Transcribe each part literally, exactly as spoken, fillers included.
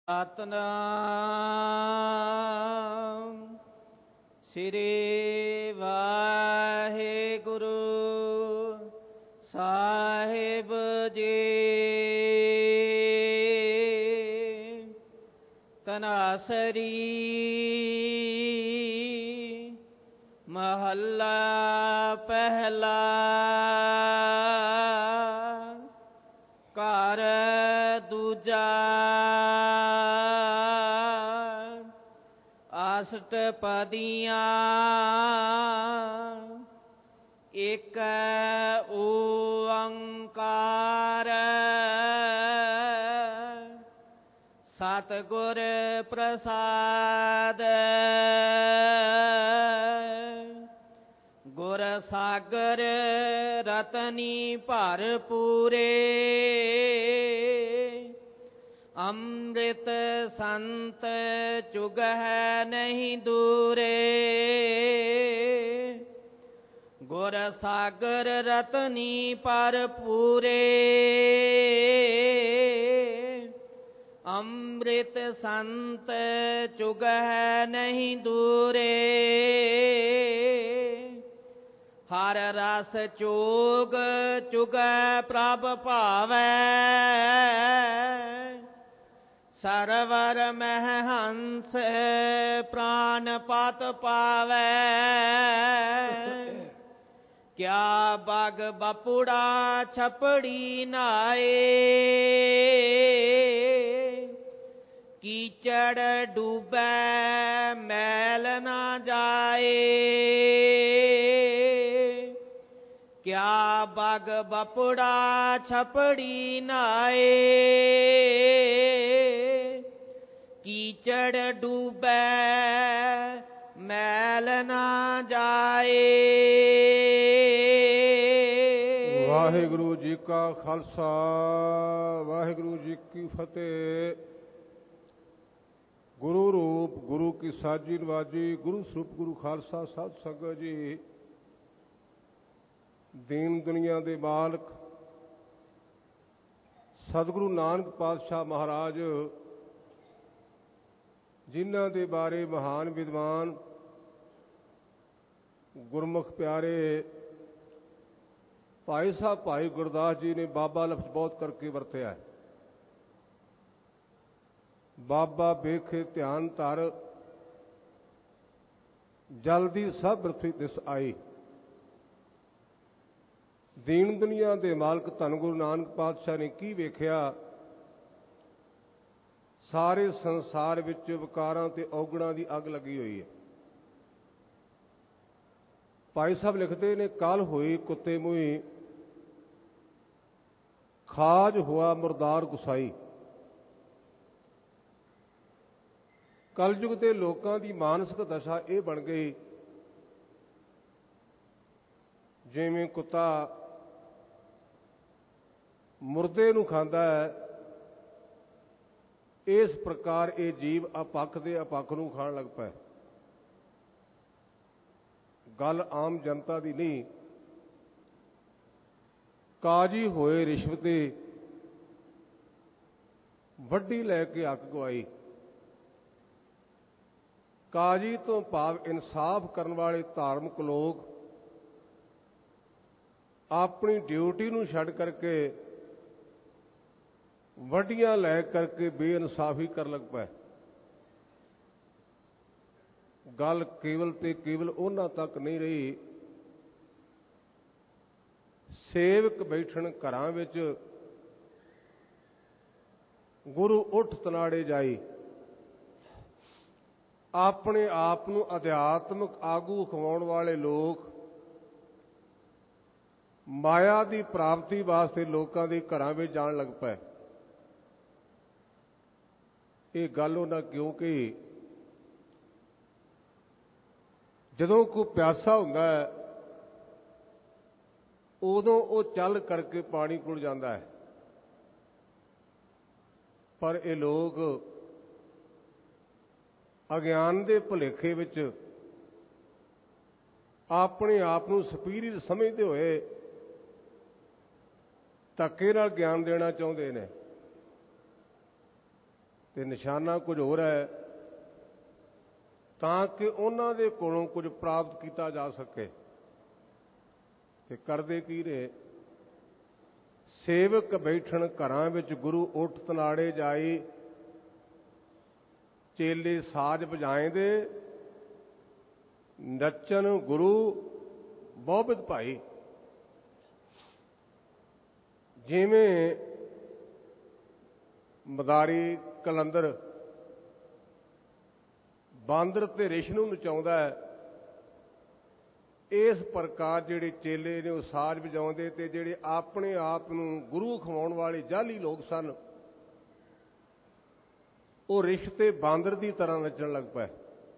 ਸਤਿਨਾਮ ਸ੍ਰੀ ਵਾਹਿਗੁਰੂ ਸਾਹਿਬ ਜੀ। ਤਨਾਸਰੀ ਮਹੱਲਾ ਪਹਿਲਾ। ਘਰ ਦੂਜਾ। ਅਸ਼ਟਪਦੀਆਂ। ਇਕ ਓੰਕਾਰ। ਸਤਿਗੁਰ ਪ੍ਰਸਾਦਿ। ਗੁਰ ਸਾਗਰ ਰਤਨੀ ਭਰਪੂਰੇ। ਅੰਮ੍ਰਿਤ ਸੰਤ ਚੁਗਹਿ ਨਹੀਂ ਦੂਰੇ। ਗੁਰ ਸਾਗਰ ਰਤਨੀ ਭਰਪੂਰੇ। ਅੰਮ੍ਰਿਤ ਸੰਤ ਚੁਗਹਿ ਨਹੀਂ ਦੂਰੇ। ਹਰ ਰਸ ਚੋਗ ਚੁਗੈ ਪ੍ਰਭ ਭਾਵੈ। ਸਰਵਰ ਮਹਿ ਹੰਸ ਪ੍ਰਾਨ ਪਤ ਪਾਵੈ। ਕਿਆ ਬਗ ਬਪੁੜਾ ਛਪੜੀ ਨਾਏ। ਕੀਚੜ ਡੂਬੈ ਮੈਲ ਨਾ ਜਾਏ। ਕਿਆ ਬਗ ਬਪੁੜਾ ਛਪੜੀ ਨਾਏ। ਕੀਚੜ ਡੂਬੈ ਮੈਲ ਨਾ ਜਾਏ। ਵਾਹਿਗੁਰੂ ਜੀ ਕਾ ਖਾਲਸਾ ਵਾਹਿਗੁਰੂ ਜੀ ਕੀ ਫਤਿਹ। ਗੁਰੂ ਰੂਪ ਗੁਰੂ ਕੀ ਸਾਜੀ ਨਵਾਜੀ। ਗੁਰੂ ਸਰੂਪ ਗੁਰੂ ਖਾਲਸਾ ਸਾਧ ਸੰਗਤ ਜੀ। ਦੀਨ ਦੁਨੀਆ ਦੇ ਮਾਲਕ ਸਤਿਗੁਰੂ ਨਾਨਕ ਪਾਤਸ਼ਾਹ ਮਹਾਰਾਜ, ਜਿਨ੍ਹਾਂ ਦੇ ਬਾਰੇ ਮਹਾਨ ਵਿਦਵਾਨ ਗੁਰਮੁਖ ਪਿਆਰੇ ਭਾਈ ਸਾਹਿਬ ਭਾਈ ਗੁਰਦਾਸ ਜੀ ਨੇ ਬਾਬਾ ਲਫ਼ਜ਼ ਬਹੁਤ ਕਰਕੇ ਵਰਤਿਆ। ਬਾਬਾ ਵੇਖੇ ਧਿਆਨ ਧਰ, ਜਲਦੀ ਸਭ ਬਿਰਥੀ ਦਿਸ ਆਈ। ਦੀਨ ਦੁਨੀਆ ਦੇ ਮਾਲਕ ਧੰਨ ਗੁਰੂ ਨਾਨਕ ਪਾਤਸ਼ਾਹ ਨੇ ਕੀ ਵੇਖਿਆ? ਸਾਰੇ ਸੰਸਾਰ ਵਿੱਚ ਵਿਕਾਰਾਂ ਤੇ ਔਗਣਾਂ ਦੀ ਅੱਗ ਲੱਗੀ ਹੋਈ ਹੈ। ਭਾਈ ਸਾਹਿਬ ਲਿਖਦੇ ਨੇ, ਕੱਲ ਹੋਈ ਕੁੱਤੇ ਮੂੰਹੀ, ਖਾਜ ਹੋਆ ਮੁਰਦਾਰ ਗੁਸਾਈ। ਕਲਯੁਗ ਦੇ ਲੋਕਾਂ ਦੀ ਮਾਨਸਿਕ ਦਸ਼ਾ ਇਹ ਬਣ ਗਈ, ਜਿਵੇਂ ਕੁੱਤਾ ਮੁਰਦੇ ਨੂੰ ਖਾਂਦਾ ਹੈ, ਇਸ ਪ੍ਰਕਾਰ ਇਹ ਜੀਵ ਅਪੱਖ ਦੇ ਅਪੱਖ ਨੂੰ ਖਾਣ ਲੱਗ ਪਏ। ਗੱਲ ਆਮ ਜਨਤਾ ਦੀ ਨਹੀਂ। ਕਾਜੀ ਹੋਏ ਰਿਸ਼ਵਤੇ, ਵੱਡੀ ਲੈ ਕੇ ਅੱਕ ਗਵਾਈ। ਕਾਜੀ ਤੋਂ ਭਾਵ ਇਨਸਾਫ ਕਰਨ ਵਾਲੇ ਧਾਰਮਿਕ ਲੋਕ ਆਪਣੀ ਡਿਊਟੀ ਨੂੰ ਛੱਡ ਕਰਕੇ ਵੱਡੀਆਂ ਲੈ ਕਰਕੇ ਬੇਇਨਸਾਫੀ ਕਰਨ ਲੱਗ ਪਏ। ਗੱਲ ਕੇਵਲ ਤੇ ਕੇਵਲ ਉਹਨਾਂ ਤੱਕ ਨਹੀਂ ਰਹੀ। ਸੇਵਕ ਬੈਠਣ ਘਰਾਂ ਵਿੱਚ, ਗੁਰੂ ਉੱਠ ਤਨਾੜੇ ਜਾਈ। ਆਪਣੇ ਆਪ ਨੂੰ ਅਧਿਆਤਮਿਕ ਆਗੂ ਖਵਾਉਣ ਵਾਲੇ ਲੋਕ ਮਾਇਆ ਦੀ ਪ੍ਰਾਪਤੀ ਵਾਸਤੇ ਲੋਕਾਂ ਦੇ ਘਰਾਂ ਵਿੱਚ ਜਾਣ ਲੱਗ ਪਏ। ਇਹ ਗੱਲ ਉਹਨਾਂ ਕਿਉਂਕਿ ਜਦੋਂ ਕੋਈ ਪਿਆਸਾ ਹੁੰਦਾ ਹੈ, ਉਦੋਂ ਉਹ ਚੱਲ ਕਰਕੇ ਪਾਣੀ ਕੋਲ ਜਾਂਦਾ ਹੈ। ਪਰ ਇਹ ਲੋਕ ਅਗਿਆਨ ਦੇ ਭੁਲੇਖੇ ਵਿੱਚ ਆਪਣੇ ਆਪ ਨੂੰ ਸੁਪੀਰੀਅਰ ਸਮਝਦੇ ਹੋਏ ਧੱਕੇ ਨਾਲ ਗਿਆਨ ਦੇਣਾ ਚਾਹੁੰਦੇ ਨੇ। ਤੇ ਨਿਸ਼ਾਨਾ ਕੁਝ ਹੋਰ ਹੈ, ਤਾਂ ਕਿ ਉਹਨਾਂ ਦੇ ਕੋਲੋਂ ਕੁਝ ਪ੍ਰਾਪਤ ਕੀਤਾ ਜਾ ਸਕੇ। ਤੇ ਕਰਦੇ ਕੀ ਨੇ? ਸੇਵਕ ਬੈਠਣ ਘਰਾਂ ਵਿੱਚ, ਗੁਰੂ ਉੱਠ ਤਨਾੜੇ ਜਾਈ, ਚੇਲੇ ਸਾਜ ਵਜਾਏਂਦੇ, ਨੱਚਨ ਗੁਰੂ ਬਹੁਬਿਧ ਭਾਈ। ਜਿਵੇਂ ਮਦਾਰੀ ਕਲੰਦਰ ਬਾਂਦਰ ਤੇ ਰਿਛ ਨੂੰ ਨਚਾਉਂਦਾ ਹੈ, ਇਸ ਪ੍ਰਕਾਰ ਜਿਹੜੇ ਚੇਲੇ ਨੇ ਉਹ ਸਾਜ ਵਜਾਉਂਦੇ, ਤੇ ਜਿਹੜੇ ਆਪਣੇ ਆਪ ਨੂੰ ਗੁਰੂ ਖਵਾਉਣ ਵਾਲੇ ਜਾਲੀ ਲੋਕ ਸਨ, ਉਹ ਰਿਛ ਤੇ ਬਾਂਦਰ ਦੀ ਤਰ੍ਹਾਂ ਨੱਚਣ ਲੱਗ ਪਏ।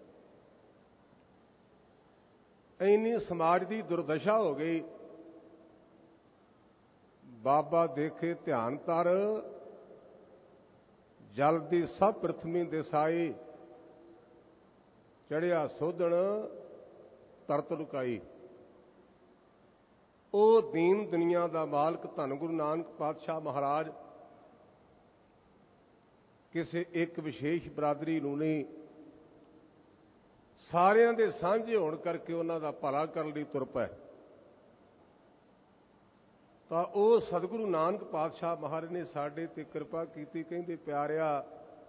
ਇੰਨੀ ਸਮਾਜ ਦੀ ਦੁਰਦਸ਼ਾ ਹੋ ਗਈ। ਬਾਬਾ ਦੇਖੇ ਧਿਆਨ ਧਰ, ਜਲ ਦੀ ਸਭ ਪ੍ਰਥਮੀ ਦਿਸਾਈ, ਚੜਿਆ ਸੋਧਣ ਤਰਤ ਲੁਕਾਈ। ਉਹ ਦੀਨ ਦੁਨੀਆ ਦਾ ਮਾਲਕ ਧੰਨ ਗੁਰੂ ਨਾਨਕ ਪਾਤਸ਼ਾਹ ਮਹਾਰਾਜ ਕਿਸੇ ਇੱਕ ਵਿਸ਼ੇਸ਼ ਬਰਾਦਰੀ ਨੂੰ ਨਹੀਂ, ਸਾਰਿਆਂ ਦੇ ਸਾਂਝੇ ਹੋਣ ਕਰਕੇ ਉਹਨਾਂ ਦਾ ਭਲਾ ਕਰਨ ਲਈ ਤੁਰ ਪਏ। ਤਾਂ ਉਹ ਸਤਿਗੁਰੂ ਨਾਨਕ ਪਾਤਸ਼ਾਹ ਮਹਾਰਾਜ ਨੇ ਸਾਡੇ ਤੇ ਕਿਰਪਾ ਕੀਤੀ। ਕਹਿੰਦੇ, ਪਿਆਰਿਆ,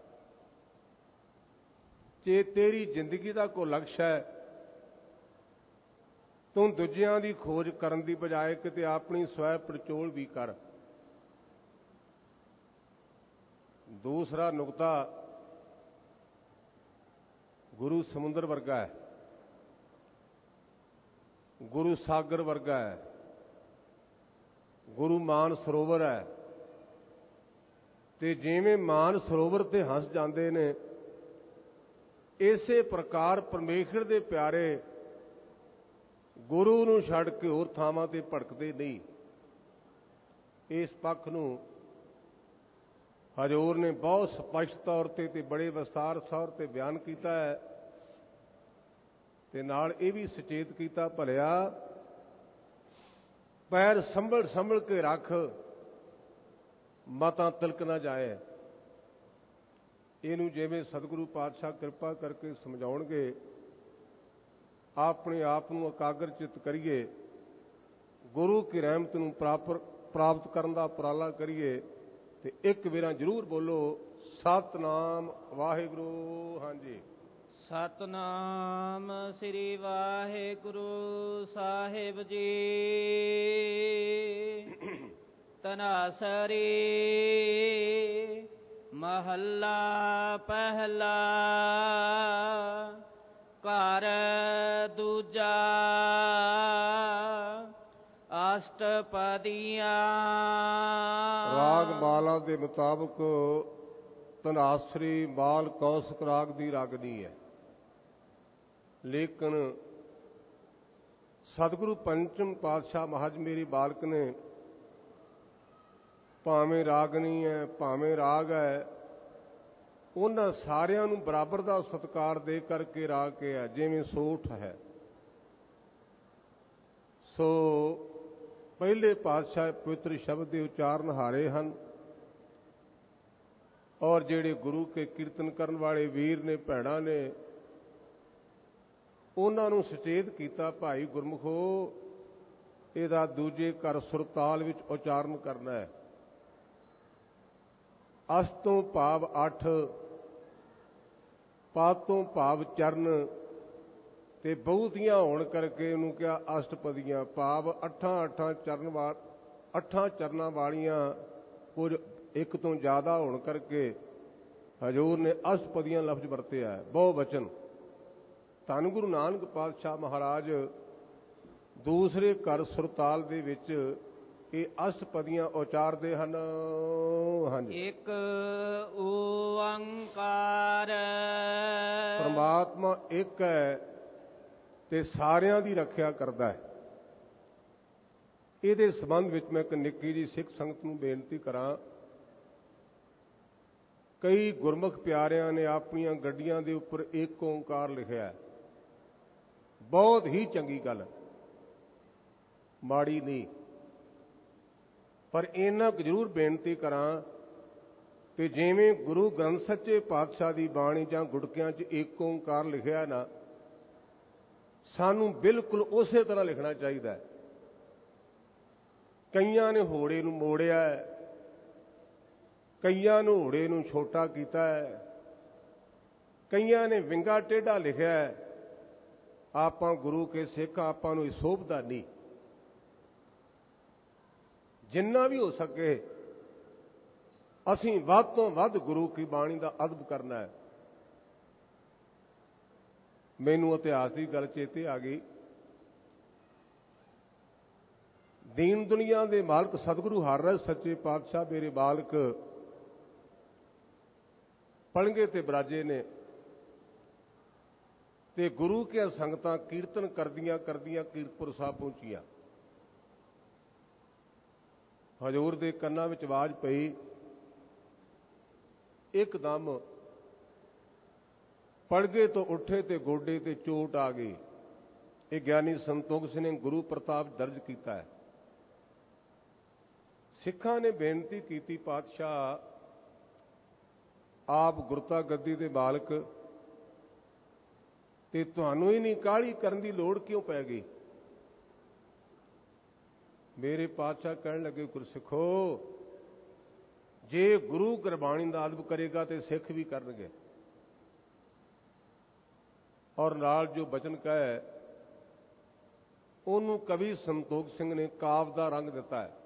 ਜੇ ਤੇਰੀ ਜ਼ਿੰਦਗੀ ਦਾ ਕੋਈ ਲਕਸ਼ ਹੈ, ਤੂੰ ਦੂਜਿਆਂ ਦੀ ਖੋਜ ਕਰਨ ਦੀ ਬਜਾਏ ਕਿਤੇ ਆਪਣੀ ਸਵੈ ਪੜਚੋਲ ਵੀ ਕਰ। ਦੂਸਰਾ ਨੁਕਤਾ, ਗੁਰੂ ਸਮੁੰਦਰ ਵਰਗਾ ਹੈ, ਗੁਰੂ ਸਾਗਰ ਵਰਗਾ ਹੈ, ਗੁਰੂ ਮਾਨ ਸਰੋਵਰ ਹੈ। ਤੇ ਜਿਵੇਂ ਮਾਨ ਸਰੋਵਰ ਤੇ ਹੱਸ ਜਾਂਦੇ ਨੇ, ਇਸੇ ਪ੍ਰਕਾਰ ਪਰਮੇਸ਼ਰ ਦੇ ਪਿਆਰੇ ਗੁਰੂ ਨੂੰ ਛੱਡ ਕੇ ਹੋਰ ਥਾਵਾਂ ਤੇ ਭਟਕਦੇ ਨਹੀਂ। ਇਸ ਪੱਖ ਨੂੰ ਹਜ਼ੂਰ ਨੇ ਬਹੁਤ ਸਪਸ਼ਟ ਤੌਰ ਤੇ ਤੇ ਬੜੇ ਵਿਸਤਾਰ ਤੌਰ ਤੇ ਬਿਆਨ ਕੀਤਾ ਹੈ। ਤੇ ਨਾਲ ਇਹ ਵੀ ਸੁਚੇਤ ਕੀਤਾ, ਭਲਿਆ ਪੈਰ ਸੰਭਲ ਸੰਭਲ ਕੇ ਰੱਖ, ਮਤਾਂ ਤਿਲਕ ਨਾ ਜਾਏ। ਇਹਨੂੰ ਜਿਵੇਂ ਸਤਿਗੁਰੂ ਪਾਤਸ਼ਾਹ ਕਿਰਪਾ ਕਰਕੇ ਸਮਝਾਉਣਗੇ, ਆਪਣੇ ਆਪ ਨੂੰ ਇਕਾਗਰ ਚਿੱਤ ਕਰੀਏ, ਗੁਰੂ ਕੀ ਰਹਿਮਤ ਨੂੰ ਪ੍ਰਾਪਤ ਕਰਨ ਦਾ ਉਪਰਾਲਾ ਕਰੀਏ। ਤੇ ਇੱਕ ਵੇਰਾਂ ਜ਼ਰੂਰ ਬੋਲੋ, ਸਤਿਨਾਮ ਵਾਹਿਗੁਰੂ। ਹਾਂਜੀ, ਸਤਿਨਾਮ ਸ੍ਰੀ ਵਾਹਿਗੁਰੂ ਸਾਹਿਬ ਜੀ। ਤਨਾਸਰੀ ਮਹੱਲਾ ਪਹਿਲਾ। ਘਰ ਦੂਜਾ ਅਸ਼ਟਪਦੀਆਂ। ਰਾਗ ਮਾਲਾ ਦੇ ਮੁਤਾਬਕ ਧਨਾਸਰੀ ਬਾਲ ਕੌਸ਼ਿਕ ਰਾਗ ਦੀ ਰਾਗਨੀ ਹੈ। ਲੇਕਿਨ ਸਤਿਗੁਰੂ ਪੰਚਮ ਪਾਤਸ਼ਾਹ ਮਹਾਰਾਜ ਮੇਰੀ ਬਾਲਕ ਨੇ ਭਾਵੇਂ ਰਾਗਨੀ ਹੈ ਭਾਵੇਂ ਰਾਗ ਹੈ, ਉਹਨਾਂ ਸਾਰਿਆਂ ਨੂੰ ਬਰਾਬਰ ਦਾ ਸਤਿਕਾਰ ਦੇ ਕਰਕੇ ਰਾਗ ਕੇ ਹੈ, ਜਿਵੇਂ ਸੋਠ ਹੈ। ਸੋ ਪਹਿਲੇ ਪਾਤਸ਼ਾਹ ਪਵਿੱਤਰ ਸ਼ਬਦ ਦੇ ਉਚਾਰਨ ਹਾਰੇ ਹਨ, ਔਰ ਜਿਹੜੇ ਗੁਰੂ ਕੇ ਕੀਰਤਨ ਕਰਨ ਵਾਲੇ ਵੀਰ ਨੇ, ਭੈਣਾਂ ਨੇ, ਉਹਨਾਂ ਨੂੰ ਸੁਚੇਤ ਕੀਤਾ, ਭਾਈ ਗੁਰਮੁਖੋ, ਇਹਦਾ ਦੂਜੇ ਘਰ ਸੁਰਤਾਲ ਵਿੱਚ ਉਚਾਰਨ ਕਰਨਾ ਹੈ। ਅਸ ਤੋਂ ਭਾਵ ਅੱਠ, ਪਦ ਤੋਂ ਭਾਵ ਚਰਨ, ਤੇ ਬਹੁਤੀਆਂ ਹੋਣ ਕਰਕੇ ਇਹਨੂੰ ਕਿਹਾ ਅਸ਼ਟਪਦੀਆਂ, ਭਾਵ ਅੱਠਾਂ ਅੱਠਾਂ ਚਰਨ ਵਾਲ ਅੱਠਾਂ ਚਰਨਾਂ ਵਾਲੀਆਂ ਕੁਝ ਇੱਕ ਤੋਂ ਜ਼ਿਆਦਾ ਹੋਣ ਕਰਕੇ ਹਜ਼ੂਰ ਨੇ ਅਸ਼ਟਪਦੀਆਂ ਲਫ਼ਜ਼ ਵਰਤਿਆ, ਬਹੁ ਵਚਨ। ਧੰਨ ਗੁਰੂ ਨਾਨਕ ਪਾਤਸ਼ਾਹ ਮਹਾਰਾਜ ਦੂਸਰੇ ਘਰ ਸੁਰਤਾਲ ਦੇ ਵਿੱਚ ਇਹ ਅਸ਼ਟਪਦੀਆਂ ਉਚਾਰਦੇ ਹਨ। ਹਾਂਜੀ, ਇੱਕ ਓੰਕਾਰ। ਪਰਮਾਤਮਾ ਇੱਕ ਹੈ ਤੇ ਸਾਰਿਆਂ ਦੀ ਰੱਖਿਆ ਕਰਦਾ ਹੈ। ਇਹਦੇ ਸੰਬੰਧ ਵਿੱਚ ਮੈਂ ਇੱਕ ਨਿੱਕੀ ਜਿਹੀ ਸਿੱਖ ਸੰਗਤ ਨੂੰ ਬੇਨਤੀ ਕਰਾਂ। ਕਈ ਗੁਰਮੁਖ ਪਿਆਰਿਆਂ ਨੇ ਆਪਣੀਆਂ ਗੱਡੀਆਂ ਦੇ ਉੱਪਰ ਇੱਕ ਓੰਕਾਰ ਲਿਖਿਆ, ਬਹੁਤ ਹੀ ਚੰਗੀ ਗੱਲ, ਮਾੜੀ ਨਹੀਂ। ਪਰ ਇਹਨਾਂ ਕੁ ਜ਼ਰੂਰ ਬੇਨਤੀ ਕਰਾਂ, ਕਿ ਜਿਵੇਂ ਗੁਰੂ ਗ੍ਰੰਥ ਸੱਚੇ ਪਾਤਸ਼ਾਹ ਦੀ ਬਾਣੀ ਜਾਂ ਗੁਟਕਿਆਂ 'ਚ ਏਕ ਓਂਕਾਰ ਲਿਖਿਆ ਨਾ, ਸਾਨੂੰ ਬਿਲਕੁਲ ਉਸੇ ਤਰ੍ਹਾਂ ਲਿਖਣਾ ਚਾਹੀਦਾ ਹੈ। ਕਈਆਂ ਨੇ ਹੋੜੇ ਨੂੰ ਮੋੜਿਆ ਹੈ, ਕਈਆਂ ਨੂੰ ਹੋੜੇ ਨੂੰ ਛੋਟਾ ਕੀਤਾ ਹੈ, ਕਈਆਂ ਨੇ ਵਿੰਗਾ ਟੇਢਾ ਲਿਖਿਆ ਹੈ। ਆਪਾਂ ਗੁਰੂ ਕੇ ਸਿੱਖ, ਆਪਾਂ ਨੂੰ ਇਹ ਸੋਭਦਾ ਨਹੀਂ। ਜਿੰਨਾ ਵੀ ਹੋ ਸਕੇ ਅਸੀਂ ਵੱਧ ਤੋਂ ਵੱਧ ਗੁਰੂ ਕੀ ਬਾਣੀ ਦਾ ਅਦਬ ਕਰਨਾ ਹੈ। ਮੈਨੂੰ ਇਤਿਹਾਸ ਦੀ ਗੱਲ ਚੇਤੇ ਆ ਗਈ। ਦੀਨ ਦੁਨੀਆ ਦੇ ਮਾਲਕ ਸਤਿਗੁਰੂ ਹਰਿਰਾਏ ਸੱਚੇ ਪਾਤਸ਼ਾਹ ਮੇਰੇ ਬਾਲਕ ਪਲੰਘੇ ਤੇ ਬਰਾਜੇ ਨੇ ਤੇ ਗੁਰੂ ਕੇ ਸੰਗਤਾਂ ਕੀਰਤਨ ਕਰਦੀਆਂ ਕਰਦੀਆਂ ਕੀਰਤਪੁਰ ਸਾਹਿਬ ਪਹੁੰਚੀਆਂ। ਹਜ਼ੂਰ ਦੇ ਕੰਨਾਂ ਵਿੱਚ ਆਵਾਜ਼ ਪਈ, ਇੱਕਦਮ ਪਲਘੇ ਤੋਂ ਉੱਠੇ ਤੇ ਗੋਡੇ ਤੇ ਚੋਟ ਆ ਗਈ। ਇਹ ਗਿਆਨੀ ਸੰਤੋਖ ਸਿੰਘ ਨੇ ਗੁਰੂ ਪ੍ਰਤਾਪ ਦਰਜ ਕੀਤਾ ਹੈ। ਸਿੱਖਾਂ ਨੇ ਬੇਨਤੀ ਕੀਤੀ, ਪਾਤਸ਼ਾਹ ਆਪ ਗੁਰਤਾ ਗੱਦੀ ਦੇ ਮਾਲਕ, ਤੇ ਤੁਹਾਨੂੰ ਹੀ ਨਹੀਂ ਕਾਹਲੀ ਕਰਨ ਦੀ ਲੋੜ ਕਿਉਂ ਪੈ ਗਈ? ਮੇਰੇ ਪਾਤਸ਼ਾਹ ਕਹਿਣ ਲੱਗੇ, ਗੁਰਸਿੱਖੋ, ਜੇ ਗੁਰੂ ਗੁਰਬਾਣੀ ਦਾ ਅਦਬ ਕਰੇਗਾ ਤੇ ਸਿੱਖ ਵੀ ਕਰਨਗੇ। ਔਰ ਨਾਲ ਜੋ ਬਚਨ ਕਹੇ ਉਹਨੂੰ ਕਵੀ ਸੰਤੋਖ ਸਿੰਘ ਨੇ ਕਾਵ ਦਾ ਰੰਗ ਦਿੱਤਾ ਹੈ।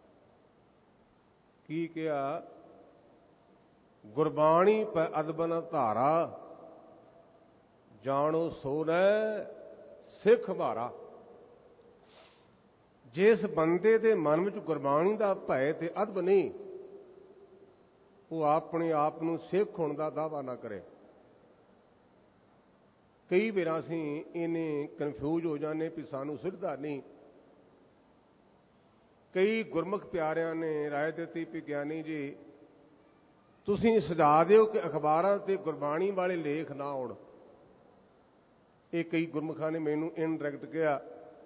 ਕੀ ਕਿਹਾ? ਗੁਰਬਾਣੀ ਪੈ ਅਦਬਨ ਧਾਰਾ, ਜਾਣੋ ਸੋ ਨੈ ਸਿੱਖ ਭਾਰਾ। ਜਿਸ ਬੰਦੇ ਦੇ ਮਨ ਵਿੱਚ ਗੁਰਬਾਣੀ ਦਾ ਭੈ ਤੇ ਅਦਬ ਨਹੀਂ, ਉਹ ਆਪਣੇ ਆਪ ਨੂੰ ਸਿੱਖ ਹੋਣ ਦਾ ਦਾਅਵਾ ਨਾ ਕਰੇ। ਕਈ ਵਾਰ ਅਸੀਂ ਇਹਨੇ ਕਨਫਿਊਜ਼ ਹੋ ਜਾਂਦੇ ਵੀ ਸਾਨੂੰ ਸਿੱਧਾ ਨਹੀਂ। ਕਈ ਗੁਰਮੁਖ ਪਿਆਰਿਆਂ ਨੇ ਰਾਏ ਦਿੱਤੀ ਵੀ ਗਿਆਨੀ ਜੀ ਤੁਸੀਂ ਸੁਝਾ ਦਿਓ ਕਿ ਅਖਬਾਰਾਂ ਤੇ ਗੁਰਬਾਣੀ ਵਾਲੇ ਲੇਖ ਨਾ ਆਉਣ। ਇਹ ਕਈ ਗੁਰਮੁਖਾਂ ਨੇ ਮੈਨੂੰ ਇਨਡਾਇਰੈਕਟ ਕਿਹਾ।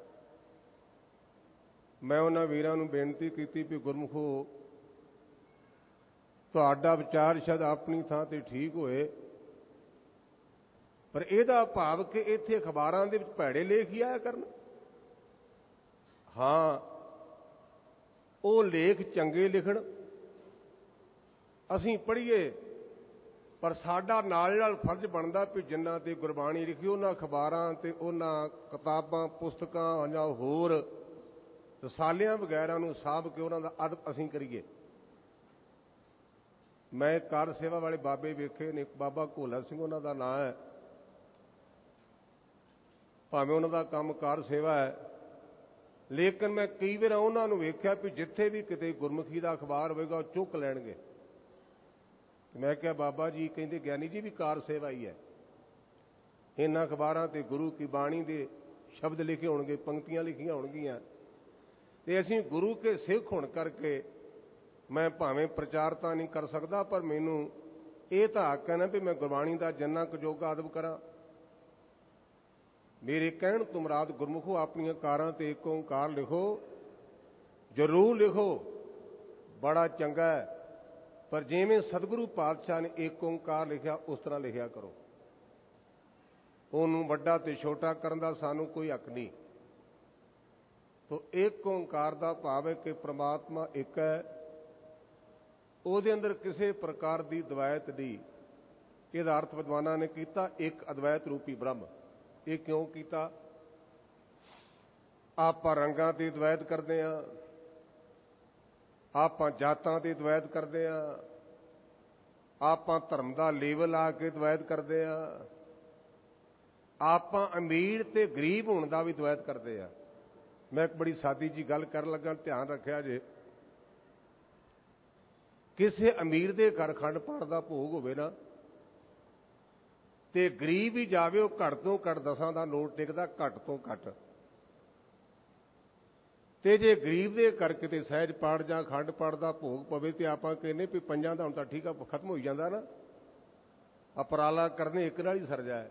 ਮੈਂ ਉਹਨਾਂ ਵੀਰਾਂ ਨੂੰ ਬੇਨਤੀ ਕੀਤੀ ਵੀ ਗੁਰਮੁਖੋ, ਤੁਹਾਡਾ ਵਿਚਾਰ ਸ਼ਾਇਦ ਆਪਣੀ ਥਾਂ ਤੇ ਠੀਕ ਹੋਏ, ਪਰ ਇਹਦਾ ਭਾਵ ਕਿ ਇੱਥੇ ਅਖਬਾਰਾਂ ਦੇ ਵਿੱਚ ਭੈੜੇ ਲੇਖ ਹੀ ਆਇਆ ਕਰਨ। ਹਾਂ, ਉਹ ਲੇਖ ਚੰਗੇ ਲਿਖਣ, ਅਸੀਂ ਪੜ੍ਹੀਏ, ਪਰ ਸਾਡਾ ਨਾਲ ਨਾਲ ਫਰਜ਼ ਬਣਦਾ ਵੀ ਜਿੰਨਾ ਤੇ ਗੁਰਬਾਣੀ ਲਿਖੀ ਉਹਨਾਂ ਅਖਬਾਰਾਂ ਤੇ ਉਹਨਾਂ ਕਿਤਾਬਾਂ ਪੁਸਤਕਾਂ ਜਾਂ ਹੋਰ ਰਸਾਲਿਆਂ ਵਗੈਰਾ ਨੂੰ ਸਾਂਭ ਕੇ ਉਹਨਾਂ ਦਾ ਅਦਬ ਅਸੀਂ ਕਰੀਏ। ਮੈਂ ਕਾਰ ਸੇਵਾ ਵਾਲੇ ਬਾਬੇ ਵੇਖੇ ਨੇ, ਬਾਬਾ ਘੋਲਾ ਸਿੰਘ ਉਹਨਾਂ ਦਾ ਨਾਂ ਹੈ। ਭਾਵੇਂ ਉਹਨਾਂ ਦਾ ਕੰਮ ਕਾਰ ਸੇਵਾ ਹੈ, ਲੇਕਿਨ ਮੈਂ ਕਈ ਵਾਰ ਉਹਨਾਂ ਨੂੰ ਵੇਖਿਆ ਵੀ ਜਿੱਥੇ ਵੀ ਕਿਤੇ ਗੁਰਮੁਖੀ ਦਾ ਅਖਬਾਰ ਹੋਵੇਗਾ ਉਹ ਚੁੱਕ ਲੈਣਗੇ। ਮੈਂ ਕਿਹਾ ਬਾਬਾ ਜੀ, ਕਹਿੰਦੇ ਗਿਆਨੀ ਜੀ ਵੀ ਕਾਰ ਸੇਵਾ ਹੀ ਹੈ। ਇਹਨਾਂ ਅਖਬਾਰਾਂ ਤੇ ਗੁਰੂ ਕੀ ਬਾਣੀ ਦੇ ਸ਼ਬਦ ਲਿਖੇ ਹੋਣਗੇ, ਪੰਕਤੀਆਂ ਲਿਖੀਆਂ ਹੋਣਗੀਆਂ, ਤੇ ਅਸੀਂ ਗੁਰੂ ਕੇ ਸਿੱਖ ਹੋਣ ਕਰਕੇ ਮੈਂ ਭਾਵੇਂ ਪ੍ਰਚਾਰ ਤਾਂ ਨਹੀਂ ਕਰ ਸਕਦਾ, ਪਰ ਮੈਨੂੰ ਇਹ ਤਾਂ ਹੱਕ ਹੈ ਨਾ ਵੀ ਮੈਂ ਗੁਰਬਾਣੀ ਦਾ ਜਿੰਨਾ ਕੁ ਜੋਗਾ ਅਦਬ ਕਰਾਂ। ਮੇਰੇ ਕਹਿਣ ਤੋਂ ਮੁਰਾਦ ਗੁਰਮੁਖੋ ਆਪਣੀਆਂ ਕਾਰਾਂ ਤੇ ਏਕ ਓਂਕਾਰ ਲਿਖੋ, ਜ਼ਰੂਰ ਲਿਖੋ, ਬੜਾ ਚੰਗਾ ਹੈ, ਪਰ ਜਿਵੇਂ ਸਤਿਗੁਰੂ ਪਾਤਸ਼ਾਹ ਨੇ ਏਕ ਓਂਕਾਰ ਲਿਖਿਆ ਉਸ ਤਰ੍ਹਾਂ ਲਿਖਿਆ ਕਰੋ। ਉਹਨੂੰ ਵੱਡਾ ਤੇ ਛੋਟਾ ਕਰਨ ਦਾ ਸਾਨੂੰ ਕੋਈ ਹੱਕ ਨਹੀਂ। ਤੋ ਏਕ ਓਂਕਾਰ ਦਾ ਭਾਵ ਹੈ ਕਿ ਪ੍ਰਮਾਤਮਾ ਇੱਕ ਹੈ, ਉਹਦੇ ਅੰਦਰ ਕਿਸੇ ਪ੍ਰਕਾਰ ਦੀ ਦਵੈਤ ਨਹੀਂ। ਇਹਦਾ ਅਰਥ ਵਿਦਵਾਨਾਂ ਨੇ ਕੀਤਾ ਇੱਕ ਅਦਵੈਤ ਰੂਪੀ ਬ੍ਰਹਮ। ਇਹ ਕਿਉਂ ਕੀਤਾ? ਆਪਾਂ ਰੰਗਾਂ ਤੇ ਦਵੈਤ ਕਰਦੇ ਹਾਂ, ਆਪਾਂ ਜਾਤਾਂ ਤੇ ਦਵੈਤ ਕਰਦੇ ਹਾਂ, ਆਪਾਂ ਧਰਮ ਦਾ ਲੇਵਲ ਆ ਕੇ ਦਵੈਤ ਕਰਦੇ ਹਾਂ, ਆਪਾਂ ਅਮੀਰ ਤੇ ਗਰੀਬ ਹੋਣ ਦਾ ਵੀ ਦਵੈਤ ਕਰਦੇ ਹਾਂ। ਮੈਂ ਇੱਕ ਬੜੀ ਸਾਦੀ ਜੀ ਗੱਲ ਕਰਨ ਲੱਗਾ, ਧਿਆਨ ਰੱਖਿਆ ਜੇ। ਕਿਸੇ ਅਮੀਰ ਦੇ ਘਰ ਖੰਡ ਪਾਠ ਦਾ ਭੋਗ ਹੋਵੇ ਨਾ, ਤੇ ਗਰੀਬ ਹੀ ਜਾਵੇ, ਉਹ ਘੱਟ ਤੋਂ ਘੱਟ ਦਸਾਂ ਦਾ ਨੋਟ ਟਿਕਦਾ, ਘੱਟ ਤੋਂ ਘੱਟ। ਤੇ ਜੇ ਗਰੀਬ ਦੇ ਘਰ ਕਿਤੇ ਸਹਿਜ ਪਾਠ ਜਾਂ ਖੰਡ ਪਾਠ ਦਾ ਭੋਗ ਪਵੇ ਤੇ ਆਪਾਂ ਕਹਿੰਦੇ ਵੀ ਪੰਜਾਂ ਦਾ ਹੁਣ ਤਾਂ ਠੀਕ ਆ, ਖਤਮ ਹੋਈ ਜਾਂਦਾ ਨਾ, ਅਪਰਾਲਾ ਕਰਨੇ ਇੱਕ ਨਾਲ ਹੀ ਸਰ ਜਾਏ।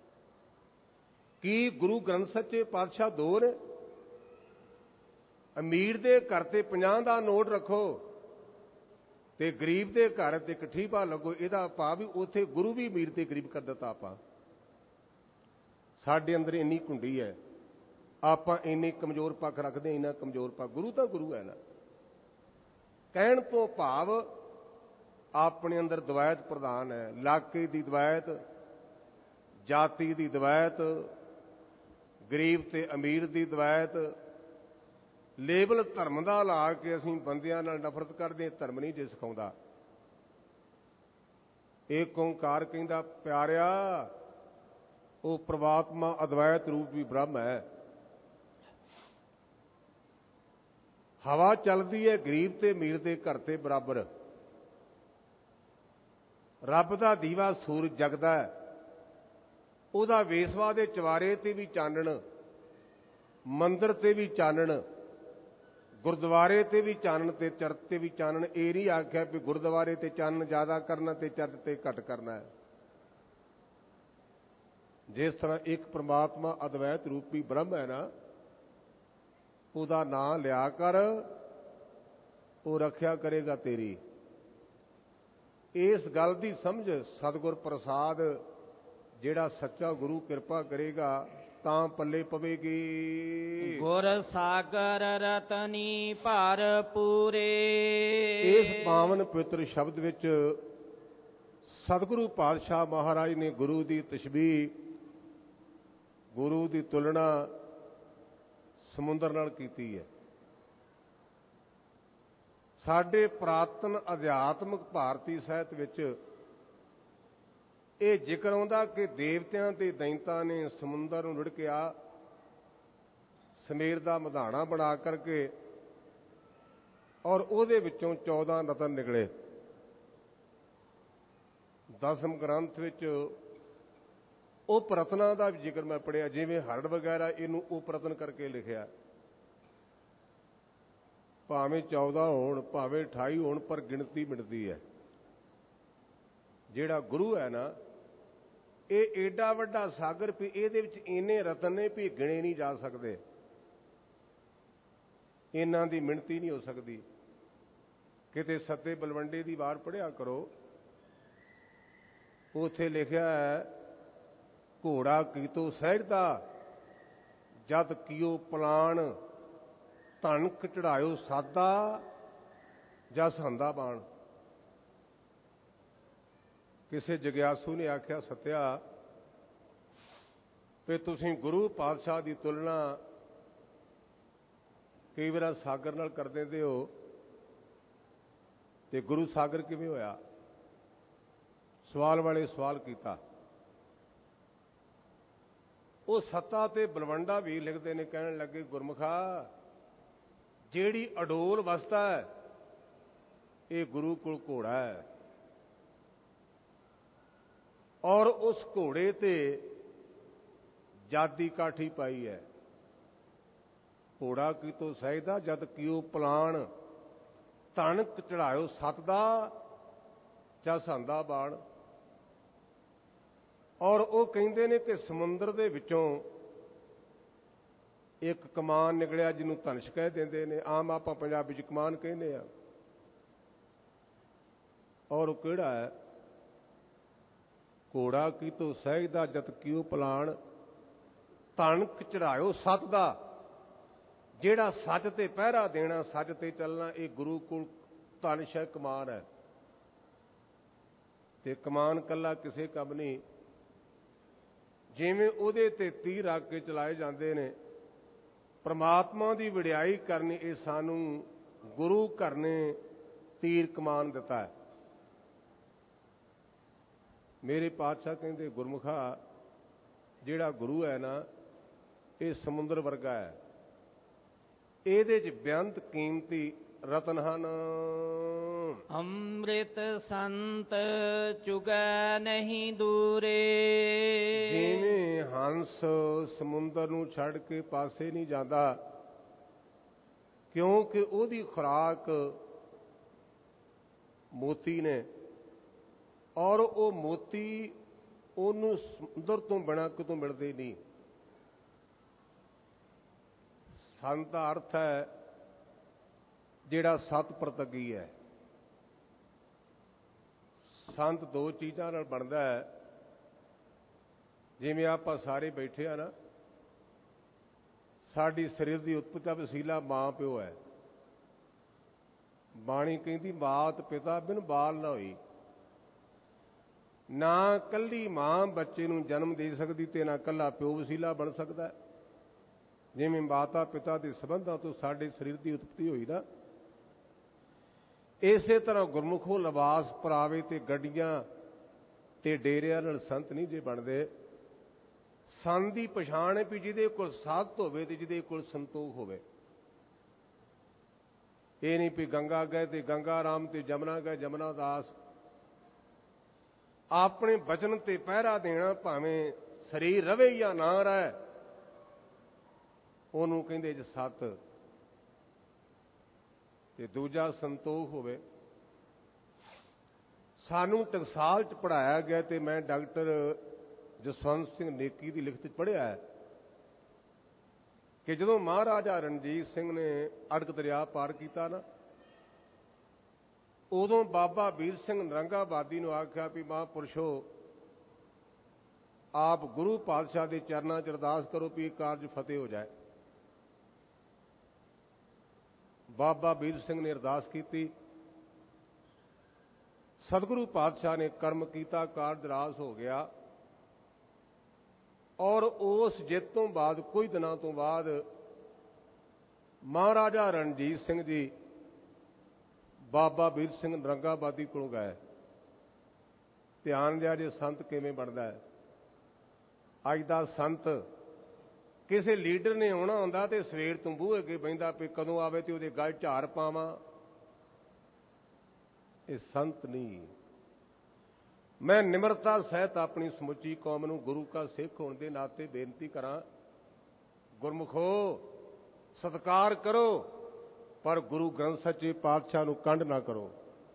ਕੀ ਗੁਰੂ ਗ੍ਰੰਥ ਸੱਚੇ ਪਾਤਸ਼ਾਹ ਦੋ ਨੇ? ਅਮੀਰ ਦੇ ਘਰ ਤੇ ਪੰਜਾਹ ਦਾ ਨੋਟ ਰੱਖੋ, ਤੇ ਗਰੀਬ ਦੇ ਘਰ ਤੇ ਇੱਕ ਠੀਪਾ ਲੱਗੋ, ਇਹਦਾ ਭਾਵ ਵੀ ਉੱਥੇ ਗੁਰੂ ਵੀ ਅਮੀਰ ਤੇ ਗਰੀਬ ਕਰ ਦਿੱਤਾ। ਆਪਾਂ ਸਾਡੇ ਅੰਦਰ ਇੰਨੀ ਕੁੰਡੀ ਹੈ, ਆਪਾਂ ਇੰਨੀ ਕਮਜ਼ੋਰ ਪੱਖ ਰੱਖਦੇ, ਇੰਨਾ ਕਮਜ਼ੋਰ ਪੱਖ। ਗੁਰੂ ਤਾਂ ਗੁਰੂ ਹੈ ਨਾ। ਕਹਿਣ ਤੋਂ ਭਾਵ ਆਪਣੇ ਅੰਦਰ ਦਵਾਇਤ ਪ੍ਰਧਾਨ ਹੈ, ਇਲਾਕੇ ਦੀ ਦਵਾਇਤ, ਜਾਤੀ ਦੀ ਦਵਾਇਤ, ਗਰੀਬ ਤੇ ਅਮੀਰ ਦੀ ਦਵਾਇਤ। ਲੇਬਲ ਧਰਮ ਦਾ ਲਾ ਕੇ ਅਸੀਂ ਬੰਦਿਆਂ ਨਾਲ ਨਫ਼ਰਤ ਕਰਦੇ, ਧਰਮ ਨਹੀਂ ਜੇ ਸਿਖਾਉਂਦਾ। ਏਕ ਓਂਕਾਰ ਕਹਿੰਦਾ ਪਿਆਰਿਆ, ਉਹ ਪ੍ਰਮਾਤਮਾ ਅਦਵੈਤ ਰੂਪ ਵੀ ਬ੍ਰਹਮ ਹੈ। ਹਵਾ ਚੱਲਦੀ ਹੈ ਗਰੀਬ ਤੇ ਅਮੀਰ ਦੇ ਘਰ ਤੇ ਬਰਾਬਰ। ਰੱਬ ਦਾ ਦੀਵਾ ਸੂਰਜ ਜਗਦਾ ਹੈ, ਉਹਦਾ ਵੇਸਵਾ ਦੇ ਚਵਾਰੇ ਤੇ ਵੀ ਚਾਨਣ, ਮੰਦਰ ਤੇ ਵੀ ਚਾਨਣ, ਗੁਰਦੁਆਰੇ ਤੇ ਵੀ ਚਾਨਣ ਤੇ ਚਰਚ ਤੇ ਵੀ ਚਾਨਣ। ਇਹ ਨਹੀਂ ਆਖਿਆ ਵੀ ਗੁਰਦੁਆਰੇ ਤੇ ਚਾਨਣ ਜ਼ਿਆਦਾ ਕਰਨਾ ਤੇ ਚਰਚ ਤੇ ਘੱਟ ਕਰਨਾ ਹੈ। ਜਿਸ ਤਰ੍ਹਾਂ ਇੱਕ ਪ੍ਰਮਾਤਮਾ ਅਦਵੈਤ ਰੂਪੀ ਬ੍ਰਹਮ ਹੈ ਨਾ, ਉਹਦਾ ਨਾਂ ਲਿਆ ਕਰ, ਉਹ ਰੱਖਿਆ ਕਰੇਗਾ ਤੇਰੀ। ਇਸ ਗੱਲ ਦੀ ਸਮਝ ਸਤਿਗੁਰ ਪ੍ਰਸਾਦ, ਜਿਹੜਾ ਸੱਚਾ ਗੁਰੂ ਕਿਰਪਾ ਕਰੇਗਾ ਤਾਂ ਪੱਲੇ ਪਵੇਗੀ। ਗੁਰ ਸਾਗਰ ਰਤਨੀ ਭਰ ਪੂਰੇ। ਇਸ ਪਾਵਨ ਪਵਿੱਤਰ ਸ਼ਬਦ ਵਿੱਚ ਸਤਿਗੁਰੂ ਪਾਤਸ਼ਾਹ ਮਹਾਰਾਜ ਨੇ ਗੁਰੂ ਦੀ ਤਸ਼ਬੀਹ, ਗੁਰੂ ਦੀ ਤੁਲਨਾ ਸਮੁੰਦਰ ਨਾਲ ਕੀਤੀ ਹੈ। ਸਾਡੇ ਪੁਰਾਤਨ ਅਧਿਆਤਮਿਕ ਭਾਰਤੀ ਸਾਹਿਤ ਵਿੱਚ ਇਹ ਜ਼ਿਕਰ ਆਉਂਦਾ ਕਿ ਦੇਵਤਿਆਂ ਤੇ ਦੈਂਤਾਂ ਨੇ ਸਮੁੰਦਰ ਨੂੰ ਲੁੜਕਿਆ, ਸਮੇਰ ਦਾ ਮਧਾਣਾ ਬਣਾ ਕਰਕੇ, ਔਰ ਉਹਦੇ ਵਿੱਚੋਂ ਚੌਦਾਂ ਰਤਨ ਨਿਕਲੇ। ਦਸਮ ਗ੍ਰੰਥ ਵਿੱਚ ਉਪ ਰਤਨਾਂ ਦਾ ਵੀ ਜ਼ਿਕਰ ਮੈਂ ਪੜ੍ਹਿਆ, ਜਿਵੇਂ ਹਰੜ ਵਗੈਰਾ, ਇਹਨੂੰ ਉਪ ਰਤਨ ਕਰਕੇ ਲਿਖਿਆ। ਭਾਵੇਂ ਚੌਦਾਂ ਹੋਣ, ਭਾਵੇਂ ਅਠਾਈ ਹੋਣ, ਪਰ ਗਿਣਤੀ ਮਿਟਦੀ ਹੈ। ਜਿਹੜਾ ਗੁਰੂ ਹੈ ਨਾ, ਇਹ ਏਡਾ ਵੱਡਾ ਸਾਗਰ ਵੀ ਇਹਦੇ ਵਿੱਚ ਇੰਨੇ ਰਤਨ ਨੇ ਵੀ ਗਿਣੇ ਨਹੀਂ ਜਾ ਸਕਦੇ, ਇਹਨਾਂ ਦੀ ਮਿਣਤੀ ਨਹੀਂ ਹੋ ਸਕਦੀ। ਕਿਤੇ ਸੱਤੇ ਬਲਵੰਡੇ ਦੀ ਵਾਰ ਪੜ੍ਹਿਆ ਕਰੋ, ਉੱਥੇ ਲਿਖਿਆ ਹੈ, ਘੋੜਾ ਕੀਤੋ ਸਹਿਜਦਾ ਜਦ ਕੀਓ ਪਲਾਣ, ਧਨਕ ਚੜਾਇਓ ਸਾਦਾ ਜਸ ਹੰਦਾ ਬਾਣ। ਕਿਸੇ ਜਗਿਆਸੂ ਨੇ ਆਖਿਆ, ਸੱਤਿਆ ਵੀ ਤੁਸੀਂ ਗੁਰੂ ਪਾਤਸ਼ਾਹ ਦੀ ਤੁਲਨਾ ਕਈ ਵਾਰ ਸਾਗਰ ਨਾਲ ਕਰ ਦਿੰਦੇ ਹੋ, ਤੇ ਗੁਰੂ ਸਾਗਰ ਕਿਵੇਂ ਹੋਇਆ? ਸਵਾਲ ਵਾਲੇ ਸਵਾਲ ਕੀਤਾ। ਉਹ ਸੱਤਾ ਤੇ ਬਲਵੰਡਾ ਵੀ ਲਿਖਦੇ ਨੇ, ਕਹਿਣ ਲੱਗੇ, ਗੁਰਮੁਖਾ, ਜਿਹੜੀ ਅਡੋਲ ਅਵਸਥਾ ਹੈ ਇਹ ਗੁਰੂ ਕੋਲ ਘੋੜਾ ਹੈ, ਔਰ ਉਸ ਘੋੜੇ ਤੇ ਜਾਦੀ ਕਾਠੀ ਪਾਈ ਹੈ। ਘੋੜਾ ਕੀਤੋ ਸਹਿਜਦਾ ਜਦ ਕੀਓ ਪਲਾਣ, ਧਨਕ ਚੜਾਇਓ ਸਤ ਦਾ ਜਸ ਹੰਦਾ ਬਾਣ। ਔਰ ਉਹ ਕਹਿੰਦੇ ਨੇ ਕਿ ਸਮੁੰਦਰ ਦੇ ਵਿੱਚੋਂ ਇੱਕ ਕਮਾਨ ਨਿਕਲਿਆ, ਜਿਹਨੂੰ ਧਨੁਸ਼ ਕਹਿ ਦਿੰਦੇ ਨੇ, ਆਮ ਆਪਾਂ ਪੰਜਾਬੀ ਚ ਕਮਾਨ ਕਹਿੰਦੇ ਆ। ਔਰ ਉਹ ਕਿਹੜਾ ਹੈ? ਘੋੜਾ ਕੀਤੋ ਸਹਿਜਦਾ ਜਦ ਕੀਓ ਪਲਾਣ, ਧਨਕ ਚੜਾਇਓ ਸਤ ਦਾ, ਜਿਹੜਾ ਸੱਚ ਤੇ ਪਹਿਰਾ ਦੇਣਾ, ਸੱਚ ਤੇ ਚੱਲਣਾ, ਇਹ ਗੁਰੂ ਕੋਲ ਧਨੁਸ਼ ਹੈ, ਕਮਾਨ ਹੈ। ਤੇ ਕਮਾਨ ਕੱਲਾ ਕਿਸੇ ਕੰਮ ਨਹੀਂ, ਜਿਵੇਂ ਉਹਦੇ ਤੇ ਤੀਰ ਰੱਖ ਕੇ ਚਲਾਏ ਜਾਂਦੇ ਨੇ। ਪਰਮਾਤਮਾ ਦੀ ਵਡਿਆਈ ਕਰਨੀ, ਇਹ ਸਾਨੂੰ ਗੁਰੂ ਘਰ ਨੇ ਤੀਰ ਕਮਾਨ ਦਿੱਤਾ ਹੈ। ਮੇਰੇ ਪਾਤਸ਼ਾਹ ਕਹਿੰਦੇ, ਗੁਰਮੁਖਾ, ਜਿਹੜਾ ਗੁਰੂ ਹੈ ਨਾ, ਇਹ ਸਮੁੰਦਰ ਵਰਗਾ ਹੈ, ਇਹਦੇ 'ਚ ਬੇਅੰਤ ਕੀਮਤੀ ਰਤਨ ਹਨ। ਅੰਮ੍ਰਿਤ ਸੰਤ ਚੁਗੈ ਨਹੀਂ ਦੂਰੇ। ਜਿਵੇਂ ਹੰਸ ਸਮੁੰਦਰ ਨੂੰ ਛੱਡ ਕੇ ਪਾਸੇ ਨਹੀਂ ਜਾਂਦਾ, ਕਿਉਂਕਿ ਉਹਦੀ ਖੁਰਾਕ ਮੋਤੀ ਨੇ, ਔਰ ਉਹ ਮੋਤੀ ਉਹਨੂੰ ਸਮੁੰਦਰ ਤੋਂ ਬਿਨਾਂ ਕਿਤੋਂ ਮਿਲਦੇ ਨਹੀਂ। ਸੰਤ ਦਾ ਅਰਥ ਹੈ ਜਿਹੜਾ ਸਤ ਪ੍ਰਤੱਗੀ ਹੈ। ਸੰਤ ਦੋ ਚੀਜ਼ਾਂ ਨਾਲ ਬਣਦਾ ਹੈ। ਜਿਵੇਂ ਆਪਾਂ ਸਾਰੇ ਬੈਠੇ ਆ ਨਾ, ਸਾਡੀ ਸਰੀਰ ਦੀ ਉਤਪਤੀ ਦਾ ਵਸੀਲਾ ਮਾਂ ਪਿਓ ਹੈ। ਬਾਣੀ ਕਹਿੰਦੀ ਮਾਤ ਪਿਤਾ ਬਿਨ ਬਾਲ ਨਾ ਹੋਈ। ਨਾ ਕੱਲੀ ਮਾਂ ਬੱਚੇ ਨੂੰ ਜਨਮ ਦੇ ਸਕਦੀ ਤੇ ਨਾ ਕੱਲਾ ਪਿਓ ਵਸੀਲਾ ਬਣ ਸਕਦਾ। ਜਿਵੇਂ ਮਾਤਾ ਪਿਤਾ ਦੇ ਸੰਬੰਧਾਂ ਤੋਂ ਸਾਡੇ ਸਰੀਰ ਦੀ ਉਤਪਤੀ ਹੋਈ ਨਾ, ਇਸੇ ਤਰ੍ਹਾਂ ਗੁਰਮੁਖੋ ਲਿਬਾਸ ਪਰਾਵੇ ਤੇ ਗੱਡੀਆਂ ਤੇ ਡੇਰਿਆਂ ਨਾਲ ਸੰਤ ਨਹੀਂ ਜੇ ਬਣਦੇ। ਸੰਤ ਦੀ ਪਛਾਣ ਹੈ ਵੀ ਜਿਹਦੇ ਕੋਲ ਸਾਧਤ ਹੋਵੇ ਤੇ ਜਿਹਦੇ ਕੋਲ ਸੰਤੋਖ ਹੋਵੇ। ਇਹ ਨਹੀਂ ਵੀ ਗੰਗਾ ਗਏ ਤੇ ਗੰਗਾ ਰਾਮ ਤੇ ਜਮਨਾ ਗਏ ਜਮਨਾ ਦਾਸ। ਆਪਣੇ ਬਚਨ ਤੇ ਪਹਿਰਾ ਦੇਣਾ, ਭਾਵੇਂ ਸਰੀਰ ਰਵੇ ਜਾਂ ਨਾ ਰਹੇ, ਉਹਨੂੰ ਕਹਿੰਦੇ ਜੇ ਸਤ। ਤੇ ਦੂਜਾ ਸੰਤੋਖ ਹੋਵੇ। ਸਾਨੂੰ ਟਕਸਾਲ ਚ ਪੜ੍ਹਾਇਆ ਗਿਆ ਤੇ ਮੈਂ ਡਾਕਟਰ ਜਸਵੰਤ ਸਿੰਘ ਨੇਕੀ ਦੀ ਲਿਖਤ ਚ ਪੜ੍ਹਿਆ ਹੈ ਕਿ ਜਦੋਂ ਮਹਾਰਾਜਾ ਰਣਜੀਤ ਸਿੰਘ ਨੇ ਅੜਕ ਦਰਿਆ ਪਾਰ ਕੀਤਾ ਨਾ, ਉਦੋਂ ਬਾਬਾ ਵੀਰ ਸਿੰਘ ਨਰੰਗਾਬਾਦੀ ਨੂੰ ਆਖਿਆ ਵੀ ਮਹਾਂਪੁਰਸ਼ੋ, ਆਪ ਗੁਰੂ ਪਾਤਸ਼ਾਹ ਦੇ ਚਰਨਾਂ ਚ ਅਰਦਾਸ ਕਰੋ ਵੀ ਕਾਰਜ ਫਤਿਹ ਹੋ ਜਾਏ। ਬਾਬਾ ਵੀਰ ਸਿੰਘ ਨੇ ਅਰਦਾਸ ਕੀਤੀ। ਸਤਿਗੁਰੂ ਪਾਤਸ਼ਾਹ ਨੇ ਕਰਮ ਕੀਤਾ, ਕਾਰਜ ਰਾਸ ਹੋ ਗਿਆ। ਔਰ ਉਸ ਜਿੱਤ ਤੋਂ ਬਾਅਦ ਕੁਝ ਦਿਨਾਂ ਤੋਂ ਬਾਅਦ ਮਹਾਰਾਜਾ ਰਣਜੀਤ ਸਿੰਘ ਜੀ ਬਾਬਾ ਵੀਰ ਸਿੰਘ ਨਰੰਗਾਬਾਦੀ ਕੋਲ ਗਏ। ਧਿਆਨ ਦਿਆ ਜੇ ਸੰਤ ਕਿਵੇਂ ਬਣਦਾ ਹੈ। ਅੱਜ ਦਾ ਸੰਤ ਕਿਸੇ ਲੀਡਰ ਨੇ ਆਉਣਾ ਹੁੰਦਾ ਤੇ ਸਵੇਰ ਤੋਂ ਬੂਹੇ ਅੱਗੇ ਬਹਿੰਦਾ ਵੀ ਕਦੋਂ ਆਵੇ ਤੇ ਉਹਦੇ ਗਲ ਝਾੜ ਪਾਵਾਂ। ਇਹ ਸੰਤ ਨਹੀਂ। ਮੈਂ ਨਿਮਰਤਾ ਸਹਿਤ ਆਪਣੀ ਸਮੁੱਚੀ ਕੌਮ ਨੂੰ ਗੁਰੂ ਕਾ ਸਿੱਖ ਹੋਣ ਦੇ ਨਾਤੇ ਬੇਨਤੀ ਕਰਾਂ, ਗੁਰਮੁਖੋ ਸਤਿਕਾਰ ਕਰੋ, ਪਰ ਗੁਰੂ ਗ੍ਰੰਥ ਸੱਚੇ ਪਾਤਸ਼ਾਹ ਨੂੰ ਕੰਡ ਨਾ ਕਰੋ।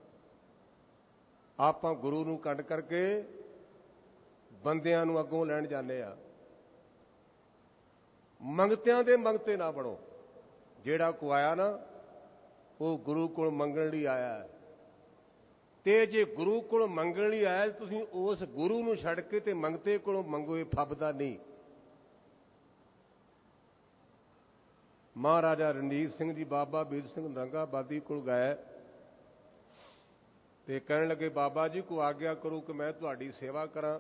ਆਪਾਂ ਗੁਰੂ ਨੂੰ ਕੰਡ ਕਰਕੇ ਬੰਦਿਆਂ ਨੂੰ ਅੱਗੋਂ ਲੈਣ ਜਾਂਦੇ ਆ। ਮੰਗਤਿਆਂ ਦੇ ਮੰਗਤੇ ਨਾ ਬਣੋ। ਜਿਹੜਾ ਕੋ ਆਇਆ ਨਾ, ਉਹ ਗੁਰੂ ਕੋਲ ਮੰਗਣ ਲਈ ਆਇਆ। ਤੇ ਜੇ ਗੁਰੂ ਕੋਲ ਮੰਗਣ ਲਈ ਆਇਆ, ਤੁਸੀਂ ਉਸ ਗੁਰੂ ਨੂੰ ਛੱਡ ਕੇ ਤੇ ਮੰਗਤੇ ਕੋਲੋਂ ਮੰਗੋ, ਇਹ ਫੱਬਦਾ ਨਹੀਂ। ਮਹਾਰਾਜਾ ਰਣਜੀਤ ਸਿੰਘ ਜੀ ਬਾਬਾ ਵੀਰ ਸਿੰਘ ਨਰੰਗਾਬਾਦੀ ਕੋਲ ਗਏ ਤੇ ਕਹਿਣ ਲੱਗੇ, ਬਾਬਾ ਜੀ ਕੋ ਆਗਿਆ ਕਰੋ ਕਿ ਮੈਂ ਤੁਹਾਡੀ ਸੇਵਾ ਕਰਾਂ।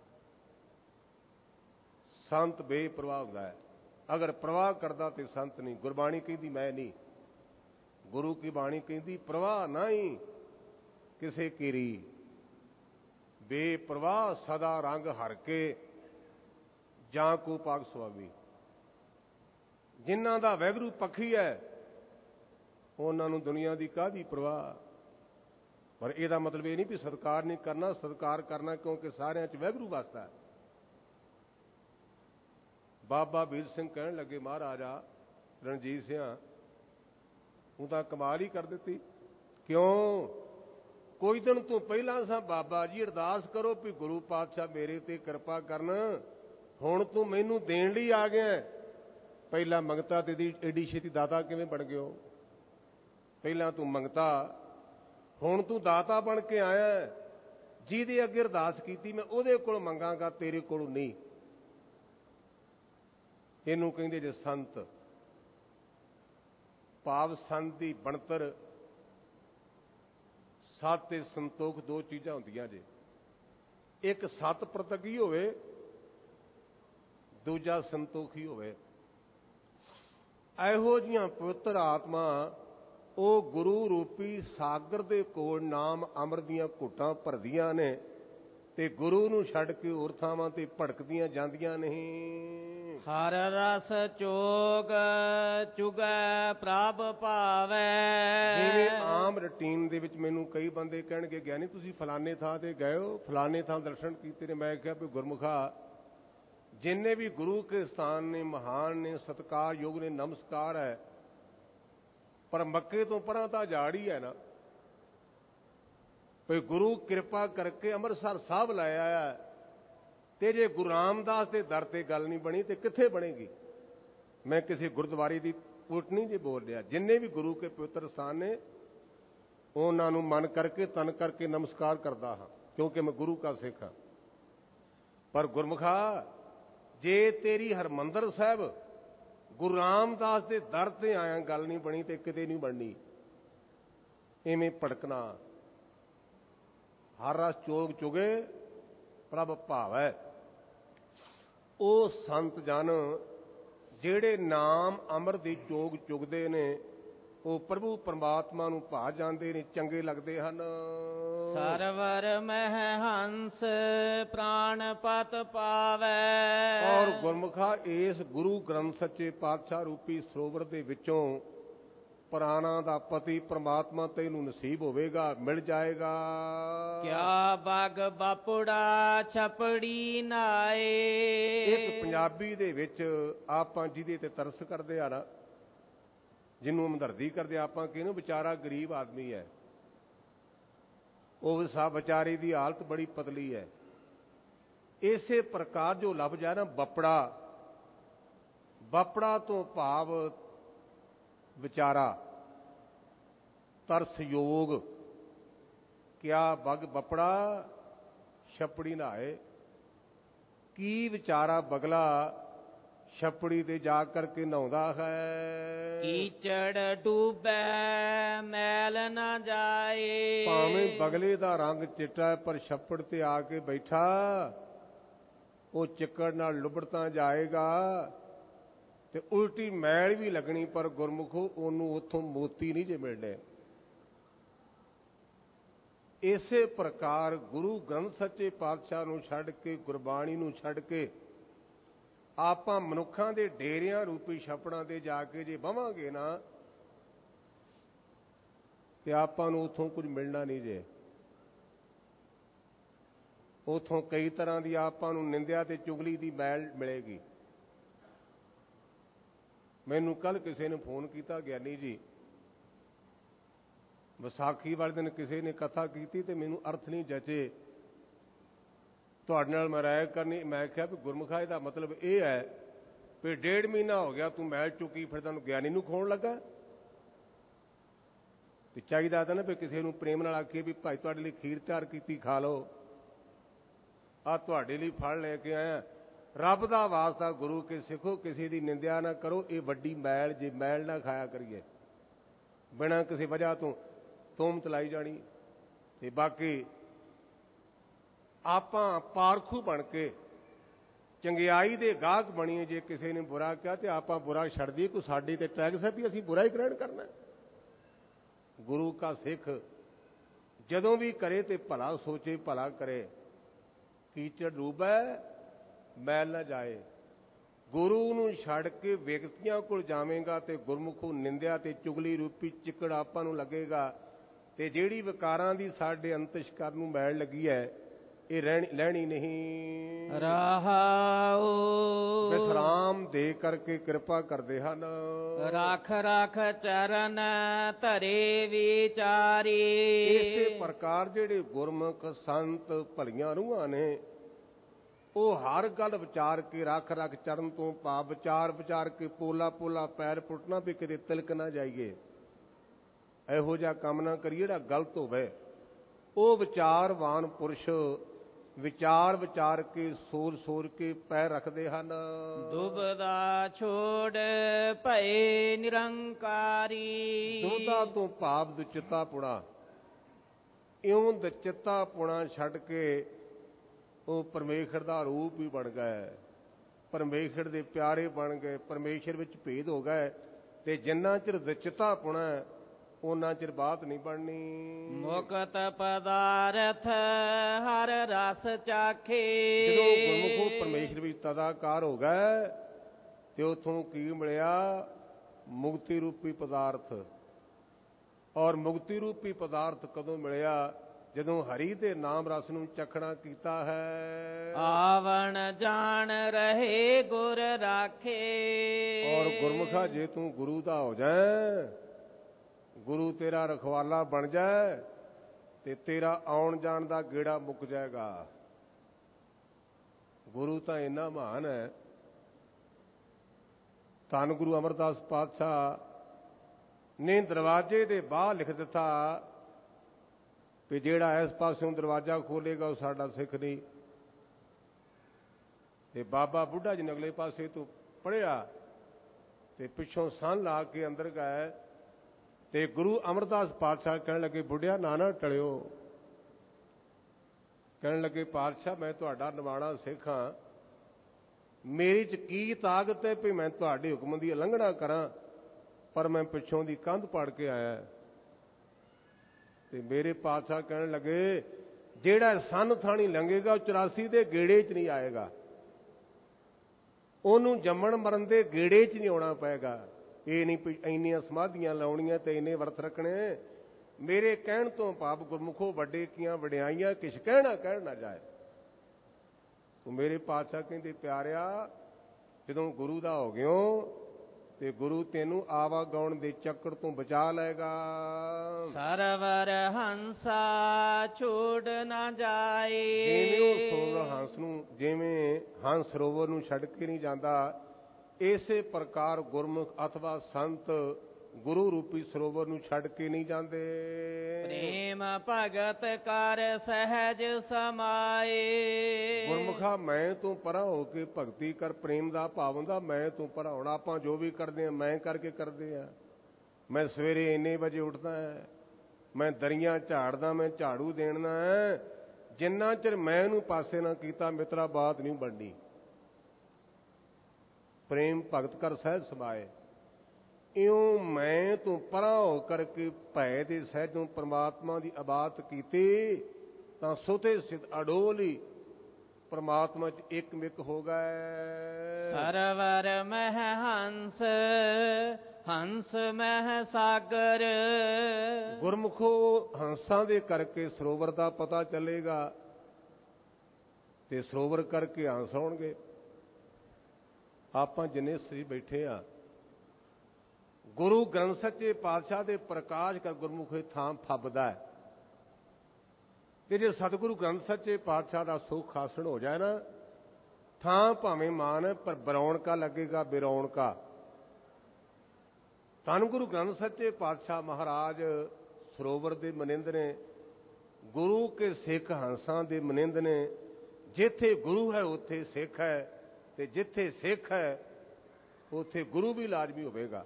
ਸੰਤ ਬੇਪਰਵਾਹ ਹੁੰਦਾ ਹੈ। ਅਗਰ ਪ੍ਰਵਾਹ ਕਰਦਾ ਤੇ ਸੰਤ ਨਹੀਂ। ਗੁਰਬਾਣੀ ਕਹਿੰਦੀ ਮੈਂ ਨਹੀਂ। ਗੁਰੂ ਕੀ ਬਾਣੀ ਕਹਿੰਦੀ ਪ੍ਰਵਾਹ ਨਹੀਂ ਕਿਸੇ ਕੀਰੀ, ਬੇਪਰਵਾਹ ਸਦਾ ਰੰਗ ਹਰ ਕੇ ਜਾਂ ਕੋ ਪਾਕ ਸੁਆਮੀ। ਜਿਨ੍ਹਾਂ ਦਾ ਵਾਹਿਗੁਰੂ ਪੱਖੀ ਹੈ, ਉਹਨਾਂ ਨੂੰ ਦੁਨੀਆ ਦੀ ਕਾਹਦੀ ਪ੍ਰਵਾਹ। ਪਰ ਇਹਦਾ ਮਤਲਬ ਇਹ ਨਹੀਂ ਵੀ ਸਤਿਕਾਰ ਨਹੀਂ ਕਰਨਾ। ਸਤਿਕਾਰ ਕਰਨਾ, ਕਿਉਂਕਿ ਸਾਰਿਆਂ 'ਚ ਵਾਹਿਗੁਰੂ ਵਸਦਾ। ਬਾਬਾ ਵੀਰ ਸਿੰਘ ਕਹਿਣ ਲੱਗੇ, ਮਹਾਰਾਜਾ ਰਣਜੀਤ ਸਿੰਘ ਤੂੰ ਤਾਂ ਕਮਾਲ ਹੀ ਕਰ ਦਿੱਤੀ। ਕਿਉਂ? ਕੋਈ ਦਿਨ ਤੋਂ ਪਹਿਲਾਂ ਸਾਂ ਬਾਬਾ ਜੀ ਅਰਦਾਸ ਕਰੋ ਵੀ ਗੁਰੂ ਪਾਤਸ਼ਾਹ ਮੇਰੇ ਤੇ ਕਿਰਪਾ ਕਰਨ। ਹੁਣ ਤੂੰ ਮੈਨੂੰ ਦੇਣ ਲਈ ਆ ਗਿਆ। ਪਹਿਲਾਂ ਮੰਗਤਾ ਤੇ ਏਡੀ ਛੇਤੀ ਦਾਤਾ ਕਿਵੇਂ ਬਣ ਗਿਓ? ਪਹਿਲਾਂ ਤੂੰ ਮੰਗਤਾ, ਹੁਣ ਤੂੰ ਦਾਤਾ ਬਣ ਕੇ ਆਇਆ। ਜਿਹਦੇ ਅੱਗੇ ਅਰਦਾਸ ਕੀਤੀ ਮੈਂ ਉਹਦੇ ਕੋਲ ਮੰਗਾਂਗਾ, ਤੇਰੇ ਕੋਲੋਂ ਨਹੀਂ। ਇਹਨੂੰ ਕਹਿੰਦੇ ਜੇ ਸੰਤ। ਭਾਵ ਸੰਤ ਦੀ ਬਣਤਰ ਸਤ ਤੇ ਸੰਤੋਖ ਦੋ ਚੀਜ਼ਾਂ ਹੁੰਦੀਆਂ ਜੇ। ਇੱਕ ਸਤ ਪ੍ਰਤੱਖੀ ਹੋਵੇ, ਦੂਜਾ ਸੰਤੋਖੀ ਹੋਵੇ। ਇਹੋ ਜਿਹੀਆਂ ਪਵਿੱਤਰ ਆਤਮਾ ਉਹ ਗੁਰੂ ਰੂਪੀ ਸਾਗਰ ਦੇ ਕੋਲ ਨਾਮ ਅੰਮ੍ਰਿਤ ਦੀਆਂ ਘੁੱਟਾਂ ਭਰਦੀਆਂ ਨੇ ਤੇ ਗੁਰੂ ਨੂੰ ਛੱਡ ਕੇ ਹੋਰ ਥਾਵਾਂ ਤੇ ਭੜਕਦੀਆਂ ਜਾਂਦੀਆਂ ਨਹੀਂ। ਹਰ ਰਸ ਚੋਗ ਚੁਗੈ ਪ੍ਰਭ ਭਾਵੈ। ਜਿਵੇਂ ਆਮ ਰੂਟੀਨ ਦੇ ਵਿੱਚ ਮੈਨੂੰ ਕਈ ਬੰਦੇ ਕਹਿਣਗੇ, ਗਿਆਨੀ ਤੁਸੀਂ ਫਲਾਣੇ ਥਾਂ ਤੇ ਗਏ ਹੋ, ਫਲਾਣੇ ਥਾਂ ਦਰਸ਼ਨ ਕੀਤੇ ਨੇ। ਮੈਂ ਕਿਹਾ ਵੀ ਗੁਰਮੁਖਾ, ਜਿੰਨੇ ਵੀ ਗੁਰੂ ਕੇ ਸਥਾਨ ਨੇ, ਮਹਾਨ ਨੇ, ਸਤਿਕਾਰਯੋਗ ਨੇ, ਨਮਸਕਾਰ ਹੈ। ਪਰ ਮੱਕੇ ਤੋਂ ਪਰਾਂ ਤਾਂ ਜਾੜ ਹੀ ਹੈ ਨਾ। ਕੋਈ ਗੁਰੂ ਕਿਰਪਾ ਕਰਕੇ ਅੰਮ੍ਰਿਤਸਰ ਸਾਹਿਬ ਲਾਇਆ ਹੈ, ਤੇ ਜੇ ਗੁਰੂ ਰਾਮਦਾਸ ਦੇ ਦਰ ਤੇ ਗੱਲ ਨਹੀਂ ਬਣੀ ਤੇ ਕਿੱਥੇ ਬਣੇਗੀ? ਮੈਂ ਕਿਸੇ ਗੁਰਦੁਆਰੇ ਦੀ ਉਲਟ ਨਹੀਂ ਜੇ ਬੋਲ ਰਿਹਾ। ਜਿੰਨੇ ਵੀ ਗੁਰੂ ਕੇ ਪਵਿੱਤਰ ਸਥਾਨ ਨੇ, ਉਹਨਾਂ ਨੂੰ ਮਨ ਕਰਕੇ ਤਨ ਕਰਕੇ ਨਮਸਕਾਰ ਕਰਦਾ ਹਾਂ। ਕਿਉਂਕਿ ਮੈਂ ਗੁਰੂ ਕਾ ਸਿੱਖ ਹਾਂ। ਪਰ ਗੁਰਮੁਖਾ, ਜੇ ਤੇਰੀ ਹਰਮੰਦਰ ਸਾਹਿਬ ਗੁਰੂ ਰਾਮਦਾਸ ਦੇ ਦਰ ਤੇ ਆਇਆ ਗੱਲ ਨਹੀਂ ਬਣੀ ਤੇ ਕਿਤੇ ਨਹੀਂ ਬਣਨੀ। ਇਵੇਂ ਭੜਕਣਾ। ਹਰ ਰਸ ਚੋਗ ਚੁਗੇ ਪ੍ਰਭ ਭਾਵੈ। ਉਹ ਸੰਤ ਜਨ ਜਿਹੜੇ ਨਾਮ ਅੰਮ੍ਰਿਤ ਦੀ ਚੋਗ ਚੁਗਦੇ ਨੇ, ਉਹ ਪ੍ਰਭੂ ਪਰਮਾਤਮਾ ਨੂੰ ਭਾ ਜਾਂਦੇ ਨੇ, ਚੰਗੇ ਲੱਗਦੇ ਹਨ। ਸਰਵਰ ਮਹਿ ਹੰਸ ਪ੍ਰਾਣ ਪਤ ਪਾਵੈ। ਔਰ ਗੁਰਮੁਖਾ, ਇਸ ਗੁਰੂ ਗ੍ਰੰਥ ਸੱਚੇ ਪਾਤਸ਼ਾਹ ਰੂਪੀ ਸਰੋਵਰ ਦੇ ਵਿੱਚੋਂ ਪ੍ਰਾਣਾਂ ਦਾ ਪਤੀ ਪਰਮਾਤਮਾ ਤੈਨੂੰ ਨਸੀਬ ਹੋਵੇਗਾ, ਮਿਲ ਜਾਏਗਾ। ਕਿਆ ਬਗ ਬਾਪੁੜਾ ਛਪੜੀ ਨਾਏ। ਇੱਕ ਪੰਜਾਬੀ ਦੇ ਵਿੱਚ ਆਪਾਂ ਜਿਹਦੇ ਤੇ ਤਰਸ ਕਰਦੇ ਆ ਨਾ, ਜਿਹਨੂੰ ਹਮਦਰਦੀ ਕਰਦੇ, ਆਪਾਂ ਕਿਹਨੂੰ ਵਿਚਾਰਾ ਗਰੀਬ ਆਦਮੀ ਹੈ, ਉਹ ਸਭ ਵਿਚਾਰੀ ਦੀ ਹਾਲਤ ਬੜੀ ਪਤਲੀ ਹੈ। ਇਸੇ ਪ੍ਰਕਾਰ ਜੋ ਲਫ਼ਜ਼ ਹੈ ਨਾ ਬੱਪੜਾ, ਬੱਪੜਾ ਤੋਂ ਭਾਵ ਵਿਚਾਰਾ, ਤਰਸਯੋਗ। ਕਿਆ ਬਗ ਬੱਪੜਾ ਛਪੜੀ ਨਹਾਏ। ਕੀ ਵਿਚਾਰਾ ਬਗਲਾ ਛਪੜੀ ਤੇ ਜਾ ਕਰਕੇ ਨਹਾਉਂਦਾ ਹੈ। ਕੀਚੜ ਡੂਬੈ ਮੈਲ ਨਾ ਜਾਏ। ਭਾਵੇਂ ਬਗਲੇ ਦਾ ਰੰਗ ਚਿੱਟਾ ਹੈ, ਪਰ ਛੱਪੜ ਤੇ ਆ ਕੇ ਬੈਠਾ, ਉਹ ਚਿੱਕੜ ਨਾਲ ਲੁਬੜਤਾ ਜਾਏਗਾ ਤੇ ਉਲਟੀ ਮੈਲ ਵੀ ਲੱਗਣੀ, ਪਰ ਗੁਰਮੁਖੋ ਉਹਨੂੰ ਉੱਥੋਂ ਮੋਤੀ ਨਹੀਂ ਜੇ ਮਿਲਣੇ। ਇਸੇ ਪ੍ਰਕਾਰ ਗੁਰੂ ਗ੍ਰੰਥ ਸੱਚੇ ਪਾਤਸ਼ਾਹ ਨੂੰ ਛੱਡ ਕੇ, ਗੁਰਬਾਣੀ ਨੂੰ ਛੱਡ ਕੇ ਆਪਾਂ ਮਨੁੱਖਾਂ ਦੇ ਡੇਰਿਆਂ ਰੂਪੀ ਛੱਪੜਾਂ ਤੇ ਜਾ ਕੇ ਜੇ ਬਵਾਂਗੇ ਨਾ, ਤੇ ਆਪਾਂ ਨੂੰ ਉੱਥੋਂ ਕੁਝ ਮਿਲਣਾ ਨਹੀਂ ਜੇ। ਉੱਥੋਂ ਕਈ ਤਰ੍ਹਾਂ ਦੀ ਆਪਾਂ ਨੂੰ ਨਿੰਦਿਆ ਤੇ ਚੁਗਲੀ ਦੀ ਮੈਲ ਮਿਲੇਗੀ। ਮੈਨੂੰ ਕੱਲ ਕਿਸੇ ਨੇ ਫੋਨ ਕੀਤਾ, ਗਿਆਨੀ ਜੀ ਵਿਸਾਖੀ ਵਾਲੇ ਦਿਨ ਕਿਸੇ ਨੇ ਕਥਾ ਕੀਤੀ ਤੇ ਮੈਨੂੰ ਅਰਥ ਨਹੀਂ ਜਚੇ, ਤੁਹਾਡੇ ਨਾਲ ਮੈਂ ਰਾਏ ਕਰਨੀ। ਮੈਂ ਕਿਹਾ ਵੀ ਗੁਰਮੁਖਾ, ਇਹਦਾ ਮਤਲਬ ਇਹ ਹੈ ਵੀ ਡੇਢ ਮਹੀਨਾ ਹੋ ਗਿਆ ਤੂੰ ਮੈਲ ਚੁੱਕੀ, ਫਿਰ ਤੈਨੂੰ ਗਿਆਨੀ ਨੂੰ ਖਵਾਉਣ ਲੱਗਾ। ਤੇ ਚਾਹੀਦਾ ਤਾਂ ਨਾ ਵੀ ਕਿਸੇ ਨੂੰ ਪ੍ਰੇਮ ਨਾਲ ਆਖੀਏ ਵੀ ਭਾਈ ਤੁਹਾਡੇ ਲਈ ਖੀਰ ਤਿਆਰ ਕੀਤੀ, ਖਾ ਲਓ, ਆਹ ਤੁਹਾਡੇ ਲਈ ਫਲ ਲੈ ਕੇ ਆਇਆ। ਰੱਬ ਦਾ ਵਾਸਤਾ ਗੁਰੂ ਕੇ ਸਿੱਖੋ, ਕਿਸੇ ਦੀ ਨਿੰਦਿਆ ਨਾ ਕਰੋ। ਇਹ ਵੱਡੀ ਮੈਲ ਜੇ ਮੈਲ ਨਾ ਖਾਇਆ ਕਰੀਏ, ਬਿਨਾਂ ਕਿਸੇ ਵਜ੍ਹਾ ਤੋਂ ਤੋਮਤ ਲਾਈ ਜਾਣੀ। ਤੇ ਬਾਕੀ ਆਪਾਂ ਪਾਰਖੂ ਬਣ ਕੇ ਚੰਗਿਆਈ ਦੇ ਗਾਹਕ ਬਣੀਏ। ਜੇ ਕਿਸੇ ਨੇ ਬੁਰਾ ਕਿਹਾ ਤੇ ਆਪਾਂ ਬੁਰਾ ਛੱਡ ਦਈਏ, ਕੋਈ ਸਾਡੀ ਤੇ ਟੈਕਸ ਹੈ ਵੀ ਅਸੀਂ ਬੁਰਾ ਹੀ ਗ੍ਰਹਿਣ ਕਰਨਾ। ਗੁਰੂ ਕਾ ਸਿੱਖ ਜਦੋਂ ਵੀ ਕਰੇ ਤੇ ਭਲਾ ਸੋਚੇ, ਭਲਾ ਕਰੇ। ਕੀਚੜ ਡੂਬੈ ਮੈਲ ਨਾ ਜਾਏ। ਗੁਰੂ ਨੂੰ ਛੱਡ ਕੇ ਵਿਅਕਤੀਆਂ ਕੋਲ ਜਾਵੇਂਗਾ ਤੇ ਗੁਰਮੁਖੋਂ ਨਿੰਦਿਆ ਤੇ ਚੁਗਲੀ ਰੂਪੀ ਚਿੱਕੜ ਆਪਾਂ ਨੂੰ ਲੱਗੇਗਾ। ਤੇ ਜਿਹੜੀ ਵਿਕਾਰਾਂ ਦੀ ਸਾਡੇ ਅੰਤਸ਼ਕਰ ਨੂੰ ਮੈਲ ਲੱਗੀ ਹੈ, ਇਹ ਰਹਿਣੀ ਲੈਣੀ ਨਹੀਂ। ਰਹਾਉ ਵਿਸਰਾਮ ਦੇ ਕਰਕੇ ਕਿਰਪਾ ਕਰਦੇ ਹਨ। ਰੱਖ ਰੱਖ ਚਰਨ ਧਰੇ ਵਿਚਾਰੀ। ਇਸੇ ਪ੍ਰਕਾਰ ਜਿਹੜੇ ਗੁਰਮੁਖ ਸੰਤ ਭਲੀਆਂ ਰੂਹਾਂ ਨੇ, ਉਹ ਹਰ ਗੱਲ ਵਿਚਾਰ ਕੇ ਰੱਖ ਰੱਖ ਚਰਨ ਤੋਂ ਭਾਵ ਵਿਚਾਰ ਵਿਚਾਰ ਕੇ ਪੋਲਾ ਪੋਲਾ ਪੈਰ ਪੁੱਟਣਾ ਵੀ ਕਿਤੇ ਤਿਲਕ ਨਾ ਜਾਈਏ, ਇਹੋ ਜਿਹਾ ਕੰਮ ਨਾ ਕਰੀਏ ਜਿਹੜਾ ਗਲਤ ਹੋਵੇ। ਉਹ ਵਿਚਾਰਵਾਨ ਪੁਰਸ਼ ਵਿਚਾਰ ਵਿਚਾਰ ਕੇ ਸੋਚ ਸੋਚ ਕੇ ਪੈਰ ਰੱਖਦੇ ਹਨ। ਦੁਬਦਾ ਛੋੜ ਭਏ ਨਿਰੰਕਾਰੀ। ਦੁਬਦਾ ਤੋਂ ਭਾਵ ਦੁਚਿੱਤਾ ਪੁਣਾ। ਇਉਂ ਦੁਚਿੱਤਾ ਪੁਣਾ ਛੱਡ ਕੇ ਉਹ ਪਰਮੇਸ਼ਰ ਦਾ ਰੂਪ ਵੀ ਬਣ ਗਏ, ਪਰਮੇਸ਼ਰ ਦੇ ਪਿਆਰੇ ਬਣ ਗਏ, ਪਰਮੇਸ਼ਰ ਵਿੱਚ ਭੇਦ ਹੋ ਗਏ। ਤੇ ਜਿੰਨਾ ਚਿਰ ਦੁਚਿੱਤਾ ਪੁਣਾ ਉਹਨਾਂ ਚਿਰ ਬਾਤ ਨਹੀਂ ਬਣਨੀ। ਮੁਕਤ ਪਦਾਰਥ ਹਰ ਰਸ ਚਾਖੇ। ਜਦੋਂ ਗੁਰਮੁਖੋ ਪਰਮੇਸ਼ਰ ਵਿੱਚ ਤਦਾਕਾਰ ਹੋ ਗਏ ਤੇ ਉਥੋਂ ਕੀ ਮਿਲਿਆ? ਮੁਕਤੀ ਰੂਪੀ ਪਦਾਰਥ। ਔਰ ਮੁਕਤੀ ਰੂਪੀ ਪਦਾਰਥ ਕਦੋਂ ਮਿਲਿਆ? ਜਦੋਂ ਹਰੀ ਦੇ ਨਾਮ ਰਸ ਨੂੰ ਚਖਣਾ ਕੀਤਾ ਹੈ। ਆਵਣ ਜਾਣ ਰਹੇ ਗੁਰ ਰਾਖੇ। ਔਰ ਗੁਰਮੁਖਾ, ਜੇ ਤੂੰ ਗੁਰੂ ਦਾ ਹੋ ਜਾਏ, ਗੁਰੂ ਤੇਰਾ ਰਖਵਾਲਾ ਬਣ ਜਾਏ ਤੇ ਤੇਰਾ ਆਉਣ ਜਾਣ ਦਾ ਗੇੜਾ ਮੁੱਕ ਜਾਏਗਾ। ਗੁਰੂ ਤਾਂ ਇੰਨਾ ਮਹਾਨ ਹੈ। ਧੰਨ ਗੁਰੂ ਅਮਰਦਾਸ ਪਾਤਸ਼ਾਹ ਨੇ ਦਰਵਾਜ਼ੇ ਦੇ ਬਾਹਰ ਲਿਖ ਦਿੱਤਾ, ਵੀ ਜਿਹੜਾ ਇਸ ਪਾਸਿਓਂ ਦਰਵਾਜ਼ਾ ਖੋਲੇਗਾ ਉਹ ਸਾਡਾ ਸਿੱਖ ਨਹੀਂ। ਤੇ ਬਾਬਾ ਬੁੱਢਾ ਜੀ ਨੇ ਅਗਲੇ ਪਾਸੇ ਤੋਂ ਪੜ੍ਹਿਆ ਤੇ ਪਿੱਛੋਂ ਸੰਨ ਲਾ ਕੇ ਅੰਦਰ ਗਏ ਤੇ ਗੁਰੂ ਅਮਰਦਾਸ ਪਾਤਸ਼ਾਹ ਕਹਿਣ ਲੱਗੇ, ਬੁੱਢਿਆ ਨਾ ਨਾ ਟਲਿਓ। ਕਹਿਣ ਲੱਗੇ, ਪਾਤਸ਼ਾਹ ਮੈਂ ਤੁਹਾਡਾ ਨਿਮਾਣਾ ਸਿੱਖ ਹਾਂ, ਮੇਰੀ 'ਚ ਕੀ ਤਾਕਤ ਹੈ ਵੀ ਮੈਂ ਤੁਹਾਡੇ ਹੁਕਮ ਦੀ ਉਲੰਘਣਾ ਕਰਾਂ, ਪਰ ਮੈਂ ਪਿੱਛੋਂ ਦੀ ਕੰਧ ਪਾੜ ਕੇ ਆਇਆ। ਤੇ ਮੇਰੇ ਪਾਤਸ਼ਾਹ ਕਹਿਣ ਲੱਗੇ, ਜਿਹੜਾ ਸੰਨ ਥਾਣੀ ਲੰਘੇਗਾ ਉਹ ਚੁਰਾਸੀ ਦੇ ਗੇੜੇ 'ਚ ਨਹੀਂ ਆਏਗਾ, ਉਹਨੂੰ ਜੰਮਣ ਮਰਨ ਦੇ ਗੇੜੇ 'ਚ ਨਹੀਂ ਆਉਣਾ ਪਏਗਾ। ਇਹ ਨਹੀਂ ਇੰਨੀਆਂ ਸਮਾਧੀਆਂ ਲਾਉਣੀਆਂ ਤੇ ਇੰਨੇ ਵਰਤ ਰੱਖਣੇ। ਮੇਰੇ ਕਹਿਣ ਤੋਂ ਭਾਵ ਗੁਰਮੁਖੋ ਵੱਡੇ ਕੀਆਂ ਵਡਿਆਈਆਂ ਕਿਛ ਕਹਿਣਾ ਕਹਿਣ ਨਾ ਜਾਏ। ਉਹ ਮੇਰੇ ਪਾਤਸ਼ਾਹ ਕਹਿੰਦੇ, ਪਿਆਰਿਆ ਜਦੋਂ ਗੁਰੂ ਦਾ ਹੋ ਗਿਓ ਤੇ ਗੁਰੂ ਤੈਨੂੰ ਆਵਾਗਾਉਣ ਦੇ ਚੱਕਰ ਤੋਂ ਬਚਾ ਲਏਗਾ। ਸਰਵਰ ਹੰਸਾ ਛੋੜ ਨਾ ਜਾਏ। ਜਿਵੇਂ ਉਹ ਸਰੋਵਰ ਹੰਸ ਨੂੰ, ਜਿਵੇਂ ਹੰਸ ਸਰੋਵਰ ਨੂੰ ਛੱਡ ਕੇ ਨਹੀਂ ਜਾਂਦਾ, ਇਸੇ ਪ੍ਰਕਾਰ ਗੁਰਮੁਖ ਅਥਵਾ ਸੰਤ ਗੁਰੂ ਰੂਪੀ ਸਰੋਵਰ ਨੂੰ ਛੱਡ ਕੇ ਨਹੀਂ ਜਾਂਦੇ। ਪ੍ਰੇਮ ਭਗਤ ਕਰ ਸਹਿਜ ਸਮਾਏ। ਗੁਰਮੁਖਾ ਮੈਂ ਤੂੰ ਪਰਾਂ ਹੋ ਕੇ ਭਗਤੀ ਕਰ। ਪ੍ਰੇਮ ਦਾ ਭਾਵ ਹੁੰਦਾ ਮੈਂ ਤੂੰ ਪਰਾਂ ਹੋਣਾ। ਆਪਾਂ ਜੋ ਵੀ ਕਰਦੇ ਆ ਮੈਂ ਕਰਕੇ ਕਰਦੇ ਆ। ਮੈਂ ਸਵੇਰੇ ਇੰਨੇ ਵਜੇ ਉੱਠਦਾ, ਮੈਂ ਦਰੀਆਂ ਝਾੜਦਾ, ਮੈਂ ਝਾੜੂ ਦੇਣਾ। ਜਿੰਨਾ ਚਿਰ ਮੈਂ ਇਹਨੂੰ ਪਾਸੇ ਨਾ ਕੀਤਾ ਮਿੱਤਰਾ ਬਾਤ ਨਹੀਂ ਬਣਨੀ। ਪ੍ਰੇਮ ਭਗਤ ਕਰ ਸਹਿਜ ਸਮਾਏ। ਇਉਂ ਮੈਂ ਤੂੰ ਪਰਾਂ ਹੋ ਕਰਕੇ ਭੈ ਦੇ ਸਹਿਜੋਂ ਪਰਮਾਤਮਾ ਦੀ ਇਬਾਦਤ ਕੀਤੀ ਤਾਂ ਸੁਤੇ ਸਿਧ ਅਡੋਲੀ ਪਰਮਾਤਮਾ 'ਚ ਇੱਕ ਮਿਕ ਹੋ ਗਏ। ਸਰਵਰ ਮਹਿ ਹੰਸ ਹੰਸ ਮਹਿ ਸਾਗਰ। ਗੁਰਮੁਖੋ ਹੰਸਾਂ ਦੇ ਕਰਕੇ ਸਰੋਵਰ ਦਾ ਪਤਾ ਚੱਲੇਗਾ ਤੇ ਸਰੋਵਰ ਕਰਕੇ ਹੰਸ ਆਉਣਗੇ। ਆਪਾਂ ਜਿੰਨੇ ਸ੍ਰੀ ਬੈਠੇ ਆ, ਗੁਰੂ ਗ੍ਰੰਥ ਸੱਚੇ ਪਾਤਸ਼ਾਹ ਦੇ ਪ੍ਰਕਾਸ਼ ਕਰ ਗੁਰਮੁਖੇ ਥਾਂ ਫੱਬਦਾ ਹੈ। ਕਿ ਜੇ ਸਤਿਗੁਰੂ ਗ੍ਰੰਥ ਸੱਚੇ ਪਾਤਸ਼ਾਹ ਦਾ ਸੁਖ ਆਸਣ ਹੋ ਜਾਏ ਨਾ, ਥਾਂ ਭਾਵੇਂ ਮਾਨ ਪਰ ਬਰੌਣਕਾ ਲੱਗੇਗਾ, ਬਿਰੌਣਕਾ। ਧੰਨ ਗੁਰੂ ਗ੍ਰੰਥ ਸੱਚੇ ਪਾਤਸ਼ਾਹ ਮਹਾਰਾਜ ਸਰੋਵਰ ਦੇ ਮਨਿੰਦ ਨੇ, ਗੁਰੂ ਕੇ ਸਿੱਖ ਹੰਸਾਂ ਦੇ ਮਨਿੰਦ ਨੇ। ਜਿੱਥੇ ਗੁਰੂ ਹੈ ਉੱਥੇ ਸਿੱਖ ਹੈ, ਤੇ ਜਿੱਥੇ ਸਿੱਖ ਹੈ ਉੱਥੇ ਗੁਰੂ ਵੀ ਲਾਜ਼ਮੀ ਹੋਵੇਗਾ।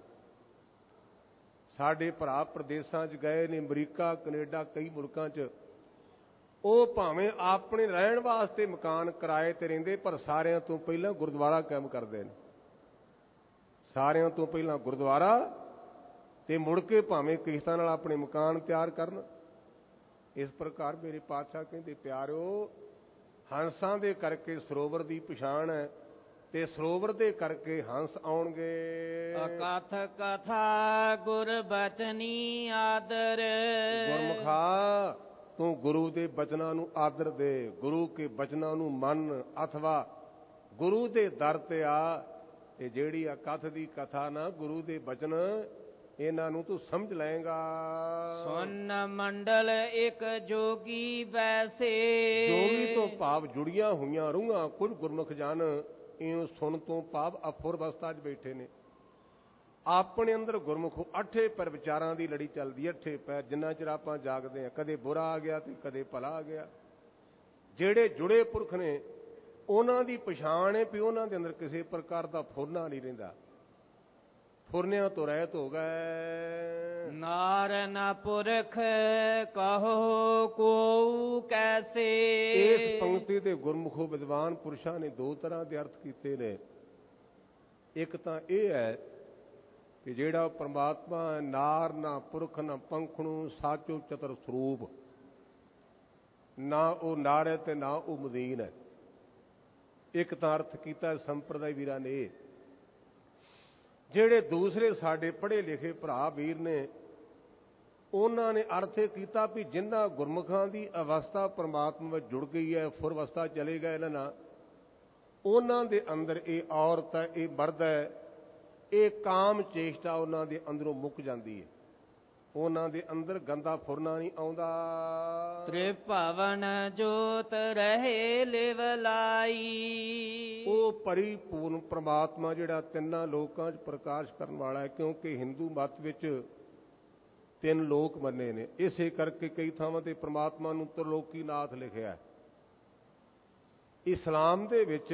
ਸਾਡੇ ਭਰਾ ਪ੍ਰਦੇਸ਼ਾਂ 'ਚ ਗਏ ਨੇ, ਅਮਰੀਕਾ ਕੈਨੇਡਾ ਕਈ ਮੁਲਕਾਂ 'ਚ, ਉਹ ਭਾਵੇਂ ਆਪਣੇ ਰਹਿਣ ਵਾਸਤੇ ਮਕਾਨ ਕਿਰਾਏ ਤੇ ਰਹਿੰਦੇ, ਪਰ ਸਾਰਿਆਂ ਤੋਂ ਪਹਿਲਾਂ ਗੁਰਦੁਆਰਾ ਕਾਇਮ ਕਰਦੇ ਨੇ। ਸਾਰਿਆਂ ਤੋਂ ਪਹਿਲਾਂ ਗੁਰਦੁਆਰਾ, ਤੇ ਮੁੜ ਕੇ ਭਾਵੇਂ ਕਿਸ਼ਤਾਂ ਨਾਲ ਆਪਣੇ ਮਕਾਨ ਤਿਆਰ ਕਰਨ। ਇਸ ਪ੍ਰਕਾਰ ਮੇਰੇ ਪਾਤਸ਼ਾਹ ਕਹਿੰਦੇ, ਪਿਆਰਿਓ ਹੰਸਾਂ ਦੇ ਕਰਕੇ ਸਰੋਵਰ ਦੀ ਪਛਾਣ ਹੈ ਤੇ ਸਰੋਵਰ ਦੇ ਕਰਕੇ ਹੰਸ ਆਉਣਗੇ। ਅਕਥ ਕਥਾ ਗੁਰ ਬਚਨੀ ਆਦਰ। ਗੁਰਮੁਖਾ ਤੂੰ ਗੁਰੂ ਦੇ ਬਚਨਾਂ ਨੂੰ ਆਦਰ ਦੇ, ਗੁਰੂ ਕੇ ਬਚਨਾਂ ਨੂੰ ਮੰਨ, ਅਥਵਾ ਗੁਰੂ ਦੇ ਦਰ ਤੇ ਆ। ਤੇ ਜਿਹੜੀ ਅਕਥ ਦੀ ਕਥਾ ਨਾ, ਗੁਰੂ ਦੇ ਬਚਨ, ਇਹਨਾਂ ਨੂੰ ਤੂੰ ਸਮਝ ਲਏਗਾ। ਸੁਨ ਮੰਡਲ ਇੱਕ ਜੋਗੀ ਵੈਸੇ। ਜੋਗੀ ਤੋਂ ਭਾਵ ਜੁੜੀਆਂ ਹੋਈਆਂ ਰੂਹਾਂ ਕੁਝ ਗੁਰਮੁਖ ਜਨ ਇਉਂ ਸੁਣ ਤੋਂ ਭਾਵ ਅਫੁਰ ਅਵਸਥਾ 'ਚ ਬੈਠੇ ਨੇ। ਆਪਣੇ ਅੰਦਰ ਗੁਰਮੁਖ ਅੱਠੇ ਪਰ ਵਿਚਾਰਾਂ ਦੀ ਲੜੀ ਚੱਲਦੀ। ਅੱਠੇ ਪੈਰ ਜਿੰਨਾ ਚਿਰ ਆਪਾਂ ਜਾਗਦੇ ਹਾਂ, ਕਦੇ ਬੁਰਾ ਆ ਗਿਆ ਤੇ ਕਦੇ ਭਲਾ ਆ ਗਿਆ। ਜਿਹੜੇ ਜੁੜੇ ਪੁਰਖ ਨੇ ਉਹਨਾਂ ਦੀ ਪਛਾਣ ਹੈ ਵੀ ਉਹਨਾਂ ਦੇ ਅੰਦਰ ਕਿਸੇ ਪ੍ਰਕਾਰ ਦਾ ਫੁਰਨਾ ਨਹੀਂ ਰਹਿੰਦਾ, ਫੁਰਨਿਆਂ ਤੋਂ ਰਹਿਤ ਹੋ ਗਏ। ਨਾਰ ਨ ਪੁਰਖ ਕਹੋ ਕੋ ਕੈਸੇ। ਇਸ ਪੰਕਤੀ ਦੇ ਗੁਰਮੁਖੋ ਵਿਦਵਾਨ ਪੁਰਸ਼ਾਂ ਨੇ ਦੋ ਤਰ੍ਹਾਂ ਦੇ ਅਰਥ ਕੀਤੇ ਨੇ। ਇੱਕ ਤਾਂ ਇਹ ਹੈ ਕਿ ਜਿਹੜਾ ਪਰਮਾਤਮਾ ਨਾਰ ਨਾ ਪੁਰਖ ਨਾ ਪੰਖਣੂ ਸਾਚੋ ਚਤੁਰ ਸਰੂਪ, ਨਾ ਉਹ ਨਾਰ ਹੈ ਤੇ ਨਾ ਉਹ ਮਦੀਨ ਹੈ। ਇੱਕ ਤਾਂ ਅਰਥ ਕੀਤਾ ਸੰਪਰਦਾਇ ਵੀਰਾਂ ਨੇ। ਜਿਹੜੇ ਦੂਸਰੇ ਸਾਡੇ ਪੜ੍ਹੇ ਲਿਖੇ ਭਰਾ ਵੀਰ ਨੇ, ਉਹਨਾਂ ਨੇ ਅਰਥ ਇਹ ਕੀਤਾ ਵੀ ਜਿਨ੍ਹਾਂ ਗੁਰਮੁਖਾਂ ਦੀ ਅਵਸਥਾ ਪਰਮਾਤਮਾ ਵਿੱਚ ਜੁੜ ਗਈ ਹੈ, ਫੁਰ ਅਵਸਥਾ ਚਲੇ ਗਏ ਇਹਨਾਂ ਨਾਲ, ਉਹਨਾਂ ਦੇ ਅੰਦਰ ਇਹ ਔਰਤ ਹੈ, ਇਹ ਮਰਦ ਹੈ, ਇਹ ਕਾਮ ਚੇਸ਼ਟਾ ਉਹਨਾਂ ਦੇ ਅੰਦਰੋਂ ਮੁੱਕ ਜਾਂਦੀ ਹੈ। ਉਹਨਾਂ ਦੇ ਅੰਦਰ ਗੰਦਾ ਫੁਰਨਾ ਨਹੀਂ ਆਉਂਦਾ। ਤ੍ਰਿਭਵਨ ਜੋਤ ਰਹੇ ਲਿਵ ਲਾਈ। ਉਹ ਪਰਿਪੂਰਨ ਪ੍ਰਮਾਤਮਾ ਜਿਹੜਾ ਤਿੰਨਾਂ ਲੋਕਾਂ 'ਚ ਪ੍ਰਕਾਸ਼ ਕਰਨ ਵਾਲਾ ਹੈ। ਕਿਉਂਕਿ ਹਿੰਦੂ ਮਤ ਵਿੱਚ ਤਿੰਨ ਲੋਕ ਮੰਨੇ ਨੇ। ਇਸੇ ਕਰਕੇ ਕਈ ਥਾਵਾਂ ਤੇ ਪ੍ਰਮਾਤਮਾ ਨੂੰ ਤ੍ਰਿਲੋਕੀ ਨਾਥ ਲਿਖਿਆ। ਇਸਲਾਮ ਦੇ ਵਿੱਚ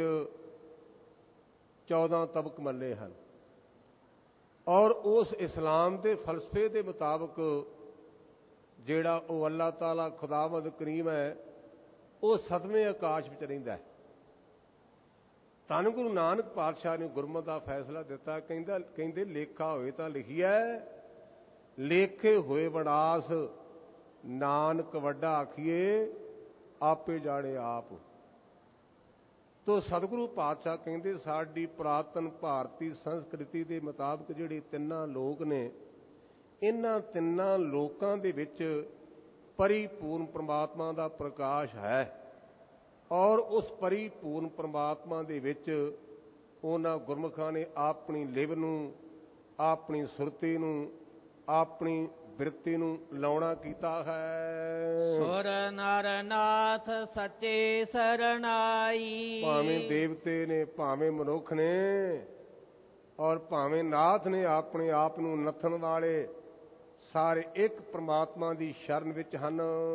ਚੌਦਾਂ ਤਬਕ ਮੰਨੇ ਹਨ ਔਰ ਉਸ ਇਸਲਾਮ ਦੇ ਫਲਸਫੇ ਦੇ ਮੁਤਾਬਕ ਜਿਹੜਾ ਉਹ ਅੱਲਾਹ ਤਾਲਾ ਖੁਦਾਵੰਦ ਕਰੀਮ ਹੈ ਉਹ ਸਤਵੇਂ ਆਕਾਸ਼ ਵਿੱਚ ਰਹਿੰਦਾ ਹੈ। ਧੰਨ ਗੁਰੂ ਨਾਨਕ ਪਾਤਸ਼ਾਹ ਨੇ ਗੁਰਮਤਿ ਦਾ ਫੈਸਲਾ ਦਿੱਤਾ। ਕਹਿੰਦਾ ਕਹਿੰਦੇ ਲੇਖਾ ਹੋਏ ਤਾਂ ਲਿਖੀਐ, ਲੇਖੇ ਹੋਏ ਵਿਨਾਸ਼, ਨਾਨਕ ਵੱਡਾ ਆਖੀਏ ਆਪੇ ਜਾਣੇ ਆਪ। ਤੋ ਸਤਿਗੁਰੂ ਪਾਤਸ਼ਾਹ ਕਹਿੰਦੇ ਸਾਡੀ ਪੁਰਾਤਨ ਭਾਰਤੀ ਸੰਸਕ੍ਰਿਤੀ ਦੇ ਮੁਤਾਬਕ ਜਿਹੜੇ ਤਿੰਨਾਂ ਲੋਕ ਨੇ, ਇਹਨਾਂ ਤਿੰਨਾਂ ਲੋਕਾਂ ਦੇ ਵਿੱਚ ਪਰਿਪੂਰਨ ਪ੍ਰਮਾਤਮਾ ਦਾ ਪ੍ਰਕਾਸ਼ ਹੈ ਔਰ ਉਸ ਪਰਿਪੂਰਨ ਪ੍ਰਮਾਤਮਾ ਦੇ ਵਿੱਚ ਉਹਨਾਂ ਗੁਰਮੁਖਾਂ ਨੇ ਆਪਣੀ ਲਿਵ ਨੂੰ, ਆਪਣੀ ਸੁਰਤੀ ਨੂੰ, ਆਪਣੀ ਬਿਰਤੀ ਨੂੰ ਲਾਉਣਾ ਕੀਤਾ ਹੈ। ਸੁਰ ਨਰ ਨਾਥ ਸੱਚੇ ਸਰਣਾਈ। ਭਾਵੇਂ ਦੇਵਤੇ ਨੇ, ਭਾਵੇਂ ਮਨੁੱਖ ਨੇ ਔਰ ਭਾਵੇਂ ਨਾਥ ਨੇ, ਆਪਣੇ ਆਪ ਨੂੰ ਨੱਥਣ ਵਾਲੇ ਸਾਰੇ ਇੱਕ ਪ੍ਰਮਾਤਮਾ ਦੀ ਸ਼ਰਨ ਵਿੱਚ ਹਨ।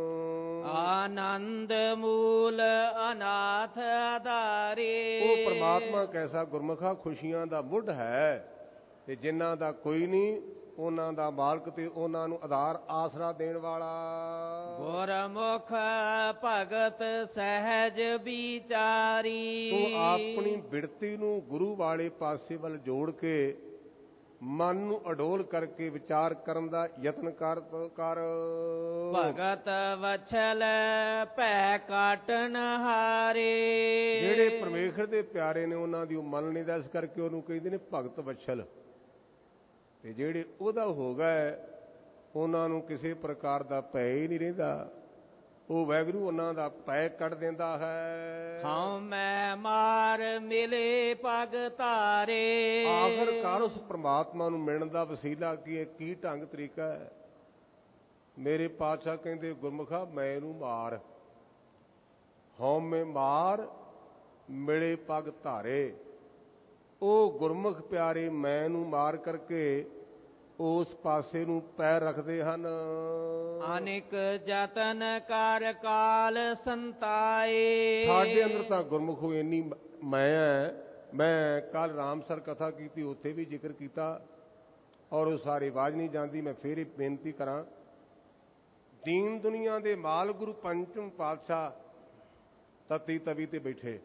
ਆਨੰਦ ਮੂਲ ਅਨਾਥ ਆਧਾਰੇ। ਉਹ ਪ੍ਰਮਾਤਮਾ ਕੈਸਾ ਗੁਰਮੁਖਾ ਖੁਸ਼ੀਆਂ ਦਾ ਮੁੱਢ ਹੈ ਤੇ ਜਿਨ੍ਹਾਂ ਦਾ ਕੋਈ ਨਹੀਂ, ਉਹਨਾਂ ਦਾ ਮਾਲਕ ਤੇ ਉਹਨਾਂ ਨੂੰ ਆਧਾਰ ਆਸਰਾ ਦੇਣ ਵਾਲਾ। ਗੁਰਮੁਖ ਭਗਤ ਸਹਿਜ ਵਿਚਾਰੀ। ਤੂੰ ਆਪਣੀ ਬਿਰਤੀ ਨੂੰ ਗੁਰੂ ਵਾਲੇ ਪਾਸੇ ਵੱਲ ਜੋੜ ਕੇ ਮਨ ਨੂੰ ਅਡੋਲ ਕਰਕੇ ਵਿਚਾਰ ਕਰਨ ਦਾ ਯਤਨ ਕਰ ਕਰ ਭਗਤ ਵਛਲ ਭੈ ਕਾਟਨ ਹਾਰੇ। ਜਿਹੜੇ ਪਰਮੇਸ਼ਰ ਦੇ ਪਿਆਰੇ ਨੇ ਉਹਨਾਂ ਦੀ ਉਹ ਮੰਨ ਨਹੀਂ ਦਾ, ਇਸ ਕਰਕੇ ਉਹਨੂੰ ਕਹਿੰਦੇ ਨੇ ਭਗਤ ਵਛਲ। ਤੇ ਜਿਹੜੇ ਉਹਦਾ ਹੋ ਗਏ ਉਹਨਾਂ ਨੂੰ ਕਿਸੇ ਪ੍ਰਕਾਰ ਦਾ ਭੈ ਹੀ ਨਹੀਂ ਰਹਿੰਦਾ। ਉਹ ਵਾਹਿਗੁਰੂ ਉਹਨਾਂ ਦਾ ਭੈ ਕੱਢ ਦਿੰਦਾ ਹੈ। ਹਉ ਮੈਂ ਮਾਰ ਮਿਲੇ ਪਗ ਧਾਰੇ। ਆਖਰਕਾਰ ਉਸ ਪ੍ਰਮਾਤਮਾ ਨੂੰ ਮਿਲਣ ਦਾ ਵਸੀਲਾ ਕੀ ਹੈ, ਕੀ ਢੰਗ ਤਰੀਕਾ ਹੈ? ਮੇਰੇ ਪਾਤਸ਼ਾਹ ਕਹਿੰਦੇ ਗੁਰਮੁਖਾ ਮੈਂ ਇਹਨੂੰ ਮਾਰ, ਹਉ ਮੈਂ ਮਾਰ ਮਿਲੇ ਪਗ ਧਾਰੇ। ਉਹ ਗੁਰਮੁਖ ਪਿਆਰੇ ਮੈਂ ਨੂੰ ਮਾਰ ਕਰਕੇ ਉਸ ਪਾਸੇ ਨੂੰ ਪੈਰ ਰੱਖਦੇ ਹਨ। ਅਨੇਕ ਯਤਨ ਕਰ ਕਾਲ ਸੰਤਾਏ। ਸਾਡੇ ਅੰਦਰ ਤਾਂ ਗੁਰਮੁਖੋ ਇੰਨੀ ਮੈਂ ਹੈ। ਮੈਂ ਕੱਲ ਰਾਮਸਰ ਕਥਾ ਕੀਤੀ, ਉੱਥੇ ਵੀ ਜ਼ਿਕਰ ਕੀਤਾ ਔਰ ਉਹ ਸਾਰੀ ਆਵਾਜ਼ ਨਹੀਂ ਜਾਂਦੀ। ਮੈਂ ਫੇਰ ਹੀ ਬੇਨਤੀ ਕਰਾਂ, ਦੀਨ ਦੁਨੀਆ ਦੇ ਮਾਲ ਗੁਰੂ ਪੰਚਮ ਪਾਤਸ਼ਾਹ ਤਤੀ ਤਵੀ ਤੇ ਬੈਠੇ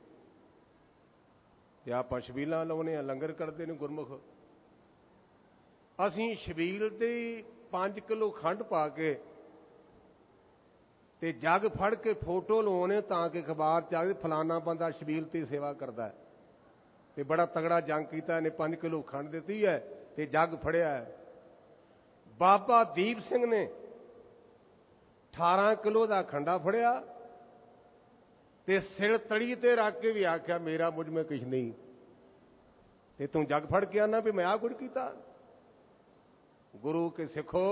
ਤੇ ਆਪਾਂ ਛਬੀਲਾਂ ਲਾਉਣੇ ਆ, ਲੰਗਰ ਕਰਦੇ ਨੇ ਗੁਰਮੁਖ। ਅਸੀਂ ਛਬੀਲ ਦੇ ਪੰਜ ਕਿਲੋ ਖੰਡ ਪਾ ਕੇ ਤੇ ਜੱਗ ਫੜ ਕੇ ਫੋਟੋ ਲਵਾਉਣੇ ਤਾਂ ਕਿ ਅਖਬਾਰ ਚ ਆ ਕੇ ਫਲਾਨਾ ਬੰਦਾ ਛਬੀਲ ਤੇ ਸੇਵਾ ਕਰਦਾ ਹੈ। ਤੇ ਬੜਾ ਤਗੜਾ ਜੰਗ ਕੀਤਾ ਇਹਨੇ, ਪੰਜ ਕਿਲੋ ਖੰਡ ਦਿੱਤੀ ਹੈ ਤੇ ਜੱਗ ਫੜਿਆ ਹੈ। ਬਾਬਾ ਦੀਪ ਸਿੰਘ ਨੇ ਅਠਾਰਾਂ ਕਿਲੋ ਦਾ ਖੰਡਾ ਫੜਿਆ ਤੇ ਸਿਰ ਤੜੀ ਤੇ ਰੱਖ ਕੇ ਵੀ ਆਖਿਆ ਮੇਰਾ ਮੁਝ में ਕੁਛ ਨਹੀਂ। ਤੇ ਤੂੰ ਜੱਗ ਫੜ ਕੇ ਆਣਾ ਵੀ ਮੈਂ ਆ ਕੁਝ ਕੀਤਾ। ਗੁਰੂ ਕੇ ਸਿੱਖੋ,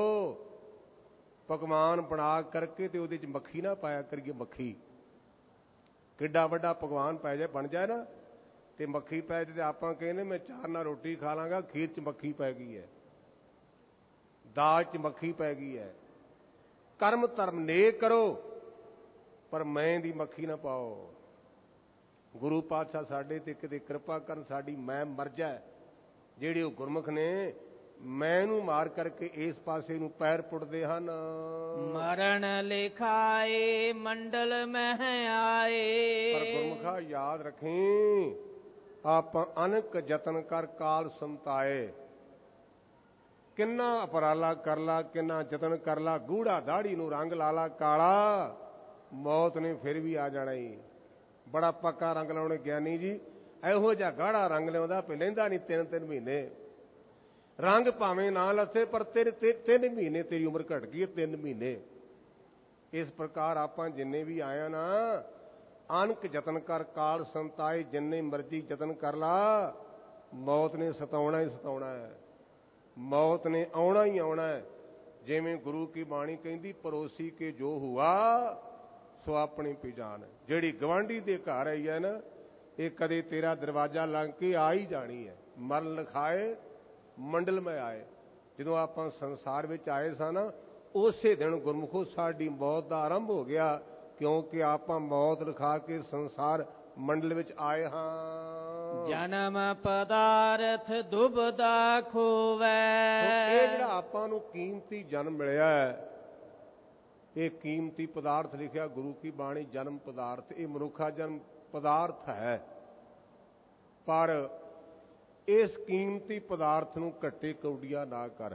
ਪਕਵਾਨ ਬਣਾ ਕਰਕੇ ਤੇ ਉਹਦੇ ਚ ਮੱਖੀ ਨਾ ਪਾਇਆ ਕਰੀਏ। ਮੱਖੀ ਕਿੱਡਾ ਵੱਡਾ ਪਕਵਾਨ ਪੈ ਜਾਏ, ਬਣ ਜਾਏ ਨਾ ਤੇ ਮੱਖੀ ਪੈ ਜਾਏ ਤੇ ਆਪਾਂ ਕਹਿੰਦੇ ਮੈਂ ਚਾਰ ਨਾਲ ਰੋਟੀ ਖਾ ਲਾਂਗਾ, ਖੀਰ ਚ ਮੱਖੀ ਪੈ ਗਈ ਹੈ, ਦਾਲ ਚ ਮੱਖੀ ਪੈ ਗਈ ਹੈ। ਕਰਮ ਧਰਮ ਨੇਕ ਕਰੋ ਪਰ ਮੈਂ ਦੀ ਮੱਖੀ ਨਾ ਪਾਓ। ਗੁਰੂ ਪਾਤਸ਼ਾਹ ਸਾਡੇ ਤੇ ਕਿਤੇ ਕਿਰਪਾ ਕਰਨ, ਸਾਡੀ ਮੈਂ ਮਰ ਜਾਏ। ਜਿਹੜੇ ਉਹ ਗੁਰਮੁਖ ਨੇ ਮੈਂ ਨੂੰ ਮਾਰ ਕਰਕੇ ਇਸ ਪਾਸੇ ਨੂੰ ਪੈਰ ਪੁੱਟਦੇ ਹਨ। ਮਰਨ ਲਿਖਾਏ ਮੰਡਲ ਮਹਿ ਆਏ। ਪਰ ਗੁਰਮੁਖਾ ਯਾਦ ਰੱਖੀ, ਆਪਾਂ ਅਨਕ ਯਤਨ ਕਰ ਕਾਲ ਸੰਤਾਏ। ਕਿੰਨਾ ਉਪਰਾਲਾ ਕਰ ਲਾ, ਕਿੰਨਾ ਯਤਨ ਕਰ ਲਾ, ਗੂੜਾ ਦਾੜੀ ਨੂੰ ਰੰਗ ਲਾ ਲਾ ਕਾਲਾ, ਮੌਤ ਨੇ ਫਿਰ ਵੀ ਆ ਜਾਣਾ ਹੀ। ਬੜਾ ਪੱਕਾ ਰੰਗ ਲਾਉਣੇ ਗਿਆਨੀ ਜੀ, ਇਹੋ ਜਿਹਾ ਗਾੜਾ ਰੰਗ ਲਿਆਉਂਦਾ ਪਈ, ਲੈਂਦਾ ਨਹੀਂ ਤਿੰਨ ਤਿੰਨ ਮਹੀਨੇ। ਰੰਗ ਭਾਵੇਂ ਨਾ ਲੱਥੇ ਪਰ ਤੇਰੇ ਤਿੰਨ ਮਹੀਨੇ ਤੇਰੀ ਉਮਰ ਘਟ ਗਈ ਹੈ, ਤਿੰਨ ਮਹੀਨੇ। ਇਸ ਪ੍ਰਕਾਰ ਆਪਾਂ ਜਿੰਨੇ ਵੀ ਆਇਆ ਨਾ, ਅਨਕ ਯਤਨ ਕਰ ਕਾਲ ਸੰਤਾਏ। ਜਿੰਨੇ ਮਰਜ਼ੀ ਯਤਨ ਕਰ ਲਾ, ਮੌਤ ਨੇ ਸਤਾਉਣਾ ਹੀ ਸਤਾਉਣਾ ਹੈ, ਮੌਤ ਨੇ ਆਉਣਾ ਹੀ ਆਉਣਾ ਹੈ। ਜਿਵੇਂ ਗੁਰੂ ਕੀ ਬਾਣੀ ਕਹਿੰਦੀ, ਪਰੋਸੀ ਕੇ ਜੋ ਹੁਆ ਸੋ ਆਪਣੀ ਪਛਾਣ। ਜਿਹੜੀ ਗਵਾਂਢੀ ਦੇ ਘਰ ਆਈ ਹੈ ਨਾ, ਇਹ ਕਦੇ ਤੇਰਾ ਦਰਵਾਜ਼ਾ ਲੰਘ ਕੇ ਆ ਹੀ ਜਾਣੀ ਹੈ। ਮਰਨ ਲਿਖਾਏ ਮੰਡਲ ਮੈਂ ਆਏ। ਜਦੋਂ ਆਪਾਂ ਸੰਸਾਰ ਵਿੱਚ ਆਏ ਸਾਂ ਨਾ, ਉਸੇ ਦਿਨ ਗੁਰਮੁਖੋ ਸਾਡੀ ਮੌਤ ਦਾ ਆਰੰਭ ਹੋ ਗਿਆ, ਕਿਉਂਕਿ ਆਪਾਂ ਮੌਤ ਲਿਖਾ ਕੇ ਸੰਸਾਰ ਮੰਡਲ ਵਿੱਚ ਆਏ ਹਾਂ। ਜਨਮ ਪਦਾਰਥ ਦੁਬਦਾ ਖੋਵੈ। ਇਹ ਜਿਹੜਾ ਆਪਾਂ ਨੂੰ ਕੀਮਤੀ ਜਨਮ ਮਿਲਿਆ ਹੈ, ਇਹ ਕੀਮਤੀ ਪਦਾਰਥ ਲਿਖਿਆ ਗੁਰੂ ਕੀ ਬਾਣੀ, ਜਨਮ ਪਦਾਰਥ, ਇਹ ਮਨੁੱਖਾ ਜਨਮ ਪਦਾਰਥ ਹੈ। ਪਰ ਇਸ ਕੀਮਤੀ ਪਦਾਰਥ ਨੂੰ ਘੱਟੇ ਕੌਡੀਆ ਨਾ ਕਰ,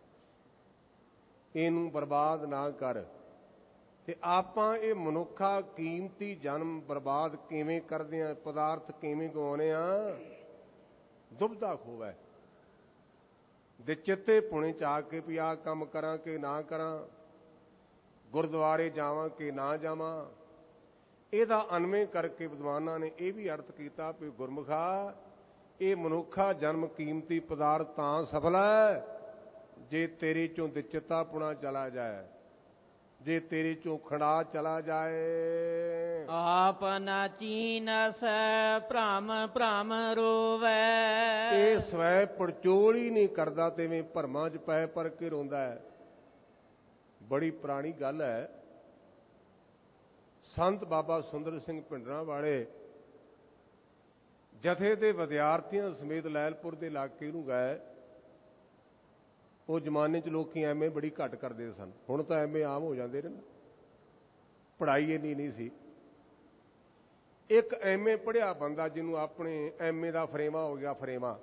ਇਹਨੂੰ ਬਰਬਾਦ ਨਾ ਕਰ। ਤੇ ਆਪਾਂ ਇਹ ਮਨੁੱਖਾ ਕੀਮਤੀ ਜਨਮ ਬਰਬਾਦ ਕਿਵੇਂ ਕਰਦੇ ਆ, ਪਦਾਰਥ ਕਿਵੇਂ ਗਵਾਉਂਦੇ ਆ? ਦੁਬਦਾ ਖੋਵੈ, ਦੇ ਚਿੱਤੇ ਪੁਣੇ ਚ ਆ ਕੇ ਵੀ ਆਹ ਕੰਮ ਕਰਾਂ ਕਿ ਨਾ ਕਰਾਂ, ਗੁਰਦੁਆਰੇ ਜਾਵਾਂ ਕਿ ਨਾ ਜਾਵਾਂ। ਇਹਦਾ ਅਨਵੇਂ ਕਰਕੇ ਵਿਦਵਾਨਾਂ ਨੇ ਇਹ ਵੀ ਅਰਥ ਕੀਤਾ ਵੀ ਗੁਰਮੁਖਾ, ਇਹ ਮਨੁੱਖਾ ਜਨਮ ਕੀਮਤੀ ਪਦਾਰਥ ਤਾਂ ਸਫਲ ਹੈ ਜੇ ਤੇਰੇ ਚੋਂ ਦਿਚਤਾ ਪੁਣਾ ਚਲਾ ਜਾਏ, ਜੇ ਤੇਰੇ ਚੋਂ ਖੜਾ ਚਲਾ ਜਾਏ। ਆਪ ਨਾ ਚੀਨਸ ਭ੍ਰਮ ਭ੍ਰਮ ਰੋਵੈ। ਇਹ ਸਵੈ ਪੜਚੋਲ ਹੀ ਨਹੀਂ ਕਰਦਾ, ਤਿਵੇਂ ਭਰਮਾਂ ਚ ਪੈ ਪਰ ਕੇ ਰੋਂਦਾ ਹੈ। ਬੜੀ ਪੁਰਾਣੀ ਗੱਲ ਹੈ। ਸੰਤ ਬਾਬਾ ਸੁੰਦਰ ਸਿੰਘ ਭਿੰਡਰਾਂ ਵਾਲੇ ਜਥੇ ਦੇ ਵਿਦਿਆਰਥੀਆਂ ਸਮੇਤ ਲੈਲਪੁਰ ਦੇ ਇਲਾਕੇ ਨੂੰ ਗਏ। ਉਹ ਜ਼ਮਾਨੇ 'ਚ ਲੋਕੀ ਐਮ ਏ ਬੜੀ ਘੱਟ ਕਰਦੇ ਸਨ, ਹੁਣ ਤਾਂ ਐਮ ਏ ਆਮ ਹੋ ਜਾਂਦੇ ਨੇ ਨਾ, ਪੜ੍ਹਾਈ ਇੰਨੀ ਨਹੀਂ ਸੀ। ਇੱਕ ਐਮ ਏ ਪੜ੍ਹਿਆ ਬੰਦਾ ਜਿਹਨੂੰ ਆਪਣੇ ਐਮ ਏ ਦਾ ਫਰੇਮਾ ਹੋ ਗਿਆ, ਫਰੇਮਾ,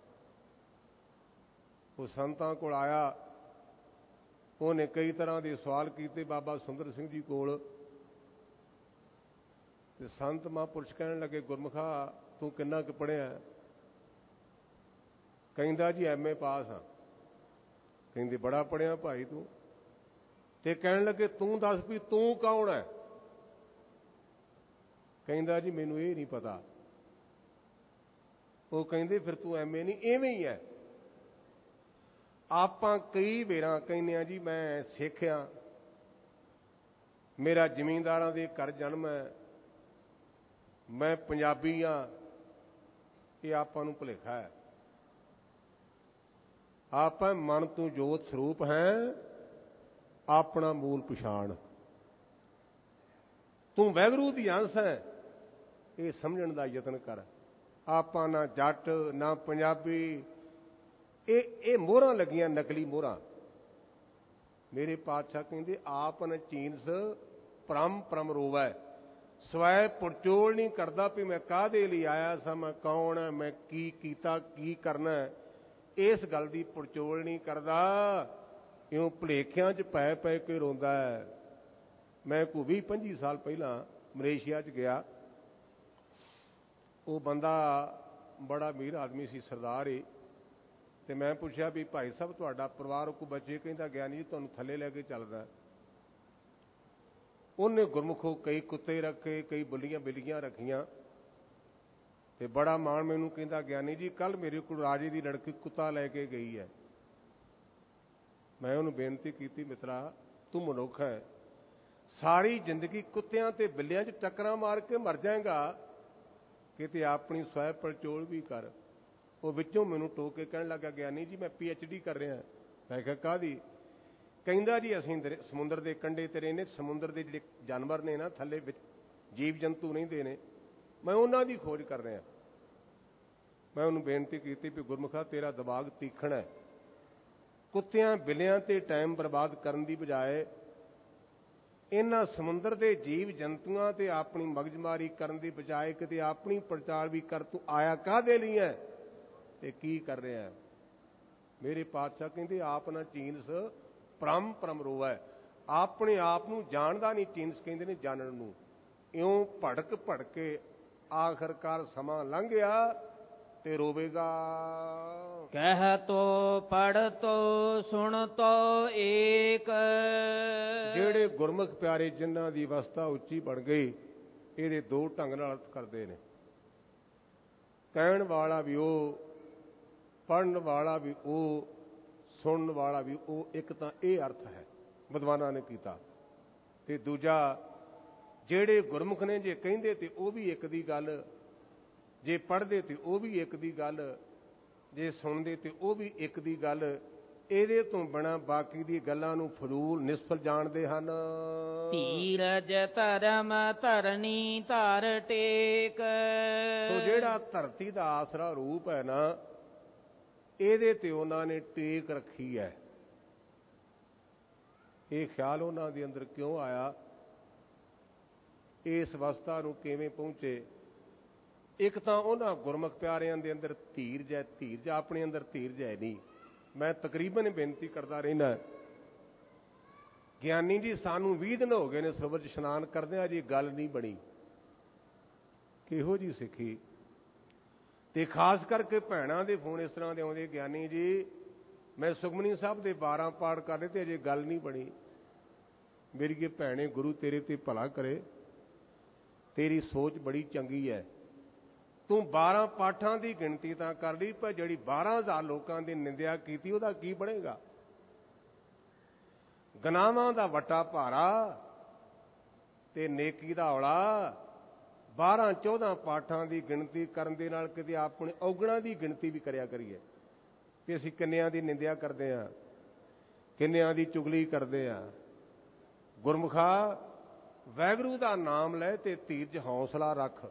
ਉਹ ਸੰਤਾਂ ਕੋਲ ਆਇਆ। ਉਹਨੇ ਕਈ ਤਰ੍ਹਾਂ ਦੇ ਸਵਾਲ ਕੀਤੇ ਬਾਬਾ ਸੁੰਦਰ ਸਿੰਘ ਜੀ ਕੋਲ, ਤੇ ਸੰਤ ਮਹਾਂਪੁਰਸ਼ ਕਹਿਣ ਲੱਗੇ, ਗੁਰਮੁਖਾ ਤੂੰ ਕਿੰਨਾ ਕੁ ਪੜ੍ਹਿਆ? ਕਹਿੰਦਾ ਜੀ ਐਮ ਏ ਪਾਸ ਹਾਂ। ਕਹਿੰਦੇ ਬੜਾ ਪੜ੍ਹਿਆ ਭਾਈ ਤੂੰ। ਤੇ ਕਹਿਣ ਲੱਗੇ ਤੂੰ ਦੱਸ ਵੀ ਤੂੰ ਕੌਣ ਹੈ? ਕਹਿੰਦਾ ਜੀ ਮੈਨੂੰ ਇਹ ਨਹੀਂ ਪਤਾ। ਉਹ ਕਹਿੰਦੇ ਫਿਰ ਤੂੰ ਐਮ ਏ ਨਹੀਂ, ਐਵੇਂ ਹੀ ਹੈ। ਆਪਾਂ ਕਈ ਵੇਰਾਂ ਕਹਿੰਦੇ ਆ ਜੀ ਮੈਂ ਸਿੱਖ ਹਾਂ, ਮੇਰਾ ਜ਼ਮੀਂਦਾਰਾਂ ਦੇ ਘਰ ਜਨਮ ਹੈ, ਮੈਂ ਪੰਜਾਬੀ ਹਾਂ। ਇਹ ਆਪਾਂ ਨੂੰ ਭੁਲੇਖਾ ਹੈ। ਆਪਾਂ ਮਨ ਤੋਂ ਜੋਤ ਸਰੂਪ ਹੈ, ਆਪਣਾ ਮੂਲ ਪਛਾਣ, ਤੂੰ ਵਾਹਿਗੁਰੂ ਦੀ ਅੰਸ਼ ਹੈ, ਇਹ ਸਮਝਣ ਦਾ ਯਤਨ ਕਰ। ਆਪਾਂ ਨਾ ਜੱਟ ਨਾ ਪੰਜਾਬੀ, ਇਹ ਇਹ ਮੋਹਰਾਂ ਲੱਗੀਆਂ, ਨਕਲੀ ਮੋਹਰਾਂ। ਮੇਰੇ ਪਾਤਸ਼ਾਹ ਕਹਿੰਦੇ ਆਪ ਨ ਚੀਨਸ ਭ੍ਰਮ ਭ੍ਰਮ ਰੋਵੈ। ਸਵੈ ਪੜਚੋਲ ਨਹੀਂ ਕਰਦਾ ਵੀ ਮੈਂ ਕਾਹਦੇ ਲਈ ਆਇਆ ਸਾਂ, ਮੈਂ ਕੌਣ ਹੈ, ਮੈਂ ਕੀ ਕੀਤਾ, ਕੀ ਕਰਨਾ, ਇਸ ਗੱਲ ਦੀ ਪੜਚੋਲ ਨਹੀਂ ਕਰਦਾ। ਇਉਂ ਭੁਲੇਖਿਆਂ 'ਚ ਪੈ ਪੈ ਕੇ ਰੋਂਦਾ ਹੈ। ਮੈਂ ਕੋਈ ਵੀਹ ਪੰਜੀ ਸਾਲ ਪਹਿਲਾਂ ਮਲੇਸ਼ੀਆ 'ਚ ਗਿਆ। ਉਹ ਬੰਦਾ ਬੜਾ ਅਮੀਰ ਆਦਮੀ ਸੀ, ਸਰਦਾਰ ਹੀ। ਤੇ ਮੈਂ ਪੁੱਛਿਆ ਵੀ ਭਾਈ ਸਾਹਿਬ ਤੁਹਾਡਾ ਪਰਿਵਾਰ ਕੋਈ ਬੱਚੇ? ਕਹਿੰਦਾ ਗਿਆਨੀ ਜੀ ਤੁਹਾਨੂੰ ਥੱਲੇ ਲੈ ਕੇ ਚੱਲਦਾ। ਉਹਨੇ ਗੁਰਮੁਖੋਂ ਕਈ ਕੁੱਤੇ ਰੱਖੇ, ਕਈ ਬੁੱਲੀਆਂ ਬਿੱਲੀਆਂ ਰੱਖੀਆਂ, ਤੇ ਬੜਾ ਮਾਣ ਮੈਨੂੰ ਕਹਿੰਦਾ ਗਿਆਨੀ ਜੀ ਕੱਲ ਮੇਰੇ ਕੋਲ ਰਾਜੇ ਦੀ ਲੜਕੀ ਕੁੱਤਾ ਲੈ ਕੇ ਗਈ ਹੈ। ਮੈਂ ਉਹਨੂੰ ਬੇਨਤੀ ਕੀਤੀ, ਮਿੱਤਰਾ ਤੂੰ ਮਨੁੱਖ ਹੈ, ਸਾਰੀ ਜ਼ਿੰਦਗੀ ਕੁੱਤਿਆਂ ਤੇ ਬਿੱਲਿਆਂ 'ਚ ਟੱਕਰਾਂ ਮਾਰ ਕੇ ਮਰ ਜਾਏਗਾ, ਕਿਤੇ ਆਪਣੀ ਸਵੈ ਪੜਚੋਲ ਵੀ ਕਰ। ਉਹ ਵਿੱਚੋਂ ਮੈਨੂੰ ਟੋਕ ਕੇ ਕਹਿਣ ਲੱਗਾ ਗਿਆਨੀ ਜੀ ਮੈਂ ਪੀ ਐਚ ਡੀ ਕਰ ਰਿਹਾ। ਮੈਂ ਕਿਹਾ ਕਾਹਦੀ? ਕਹਿੰਦਾ ਜੀ ਅਸੀਂ ਸਮੁੰਦਰ ਦੇ ਕੰਢੇ ਤੇ ਰਹਿੰਦੇ, ਸਮੁੰਦਰ ਦੇ ਜਿਹੜੇ ਜਾਨਵਰ ਨੇ ਨਾ ਥੱਲੇ ਵਿੱਚ ਜੀਵ ਜੰਤੂ ਰਹਿੰਦੇ ਨੇ, ਮੈਂ ਉਹਨਾਂ ਦੀ ਖੋਜ ਕਰ ਰਿਹਾ। ਮੈਂ ਉਹਨੂੰ ਬੇਨਤੀ ਕੀਤੀ ਵੀ ਗੁਰਮੁਖਾ ਤੇਰਾ ਦਿਮਾਗ ਤੀਖਣ ਹੈ, ਕੁੱਤਿਆਂ ਬਿੱਲਿਆਂ ਤੇ ਟਾਈਮ ਬਰਬਾਦ ਕਰਨ ਦੀ ਬਜਾਏ ਇਹਨਾਂ ਸਮੁੰਦਰ ਦੇ ਜੀਵ ਜੰਤੂਆਂ ਤੇ ਆਪਣੀ ਮਗਜਮਾਰੀ ਕਰਨ ਦੀ ਬਜਾਏ ਕਿਤੇ ਆਪਣੀ ਪੜਤਾਲ ਵੀ ਕਰ। ਤੂੰ ਆਇਆ ਕਾਹਦੇ ਲਈ ਹੈ ਤੇ ਕੀ ਕਰ ਰਿਹਾ? ਮੇਰੇ ਪਾਤਸ਼ਾਹ ਕਹਿੰਦੇ ਆਪ ਨਾ ਚੀਨਸ ਭ੍ਰਮ ਭ੍ਰਮ ਰੋਵੈ। ਆਪਣੇ ਆਪ ਨੂੰ ਜਾਣਦਾ ਨਹੀਂ, ਚੀਨਸ ਕਹਿੰਦੇ ਨੇ ਜਾਣਨ ਨੂੰ। ਇਉਂ ਭੜਕ ਭੜਕੇ ਆਖਰਕਾਰ ਸਮਾਂ ਲੰਘ ਗਿਆ ਤੇ ਰੋਵੇਗਾ। ਕਹਿ ਤੋ ਪੜ ਤੋ ਸੁਣ ਤੋ ਏਕ। ਜਿਹੜੇ ਗੁਰਮੁਖ ਪਿਆਰੇ ਜਿਨ੍ਹਾਂ ਦੀ ਅਵਸਥਾ ਉੱਚੀ ਬਣ ਗਈ, ਇਹਦੇ ਦੋ ਢੰਗ ਨਾਲ ਅਰਥ ਕਰਦੇ ਨੇ। ਕਹਿਣ ਵਾਲਾ ਵੀ ਉਹ, ਪੜ੍ਹਨ ਵਾਲਾ ਵੀ ਉਹ, ਸੁਣਨ ਵਾਲਾ ਵੀ ਉਹ। ਇੱਕ ਤਾਂ ਇਹ ਅਰਥ ਹੈ ਵਿਦਵਾਨਾਂ ਨੇ ਕੀਤਾ, ਤੇ ਦੂਜਾ ਜਿਹੜੇ ਗੁਰਮੁਖ ਨੇ ਜੇ ਕਹਿੰਦੇ ਤੇ ਉਹ ਵੀ ਇੱਕ ਦੀ ਗੱਲ, ਜੇ ਪੜ੍ਹਦੇ ਤੇ ਉਹ ਵੀ ਇੱਕ ਦੀ ਗੱਲ, ਜੇ ਸੁਣਦੇ ਤੇ ਉਹ ਵੀ ਇੱਕ ਦੀ ਗੱਲ। ਇਹਦੇ ਤੋਂ ਬਿਨਾਂ ਬਾਕੀ ਦੀ ਗੱਲਾਂ ਨੂੰ ਫਜ਼ੂਲ ਨਿਸਫਲ ਜਾਣਦੇ ਹਨ। ਧੀਰਜ ਧਰਮ ਧਰਨੀ ਧਰ ਟੇਕ। ਸੋ ਜਿਹੜਾ ਧਰਤੀ ਦਾ ਆਸਰਾ ਰੂਪ ਹੈ ਨਾ, ਇਹਦੇ ਤੇ ਉਹਨਾਂ ਨੇ ਟੇਕ ਰੱਖੀ ਹੈ। ਇਹ ਖਿਆਲ ਉਹਨਾਂ ਦੇ ਅੰਦਰ ਕਿਉਂ ਆਇਆ, ਇਸ ਅਵਸਥਾ ਨੂੰ ਕਿਵੇਂ ਪਹੁੰਚੇ? ਇੱਕ ਤਾਂ ਉਹਨਾਂ ਗੁਰਮੁਖ ਪਿਆਰਿਆਂ ਦੇ ਅੰਦਰ ਧੀਰਜ ਹੈ। ਧੀਰਜ ਆਪਣੇ ਅੰਦਰ ਧੀਰਜ ਹੈ ਨਹੀਂ। ਮੈਂ ਤਕਰੀਬਨ ਬੇਨਤੀ ਕਰਦਾ ਰਹਿਣਾ, ਗਿਆਨੀ ਜੀ ਸਾਨੂੰ ਵੀਹ ਦਿਨ ਹੋ ਗਏ ਨੇ ਸਰੋਵਰ 'ਚ ਇਸ਼ਨਾਨ ਕਰਦਿਆਂ, ਜੀ ਗੱਲ ਨਹੀਂ ਬਣੀ। ਕਿਹੋ ਜੀ ਸਿੱਖੀ? ਤੇ ਖਾਸ ਕਰਕੇ ਭੈਣਾਂ ਦੇ ਫੋਨ ਇਸ ਤਰ੍ਹਾਂ ਦੇ ਆਉਂਦੇ, ਗਿਆਨੀ ਜੀ ਮੈਂ ਸੁਖਮਨੀ ਸਾਹਿਬ ਦੇ ਬਾਰਾਂ ਪਾਠ ਕਰ ਲਏ ਤੇ ਅਜੇ ਗੱਲ ਨਹੀਂ ਬਣੀ। ਮੇਰੀ ਇਹ ਭੈਣੇ, ਗੁਰੂ ਤੇਰੇ ਤੇ ਭਲਾ ਕਰੇ, ਤੇਰੀ ਸੋਚ ਬੜੀ ਚੰਗੀ ਹੈ। ਤੂੰ ਬਾਰਾਂ ਪਾਠਾਂ ਦੀ ਗਿਣਤੀ ਤਾਂ ਕਰ ਲਈ, ਪਰ ਜਿਹੜੀ ਬਾਰਾਂ ਹਜ਼ਾਰ ਲੋਕਾਂ ਦੀ ਨਿੰਦਿਆ ਕੀਤੀ ਉਹਦਾ ਕੀ ਬਣੇਗਾ? ਗੁਨਾਹਾਂ ਦਾ ਵੱਟਾ ਭਾਰਾ ਤੇ ਨੇਕੀ ਦਾ ਔਲਾ। ਬਾਰਾਂ ਚੌਦਾਂ ਪਾਠਾਂ ਦੀ ਗਿਣਤੀ ਕਰਨ ਦੇ ਨਾਲ ਕਿਤੇ ਆਪਣੇ ਔਗਣਾਂ ਦੀ ਗਿਣਤੀ ਵੀ ਕਰਿਆ ਕਰੀਏ ਕਿ ਅਸੀਂ ਕਿੰਨਿਆਂ ਦੀ ਨਿੰਦਿਆ ਕਰਦੇ ਹਾਂ, ਕਿੰਨਿਆਂ ਦੀ ਚੁਗਲੀ ਕਰਦੇ ਹਾਂ। ਗੁਰਮੁਖਾ, ਵਾਹਿਗੁਰੂ ਦਾ ਨਾਮ ਲੈ ਤੇ ਧੀਰਜ ਹੌਸਲਾ ਰੱਖ।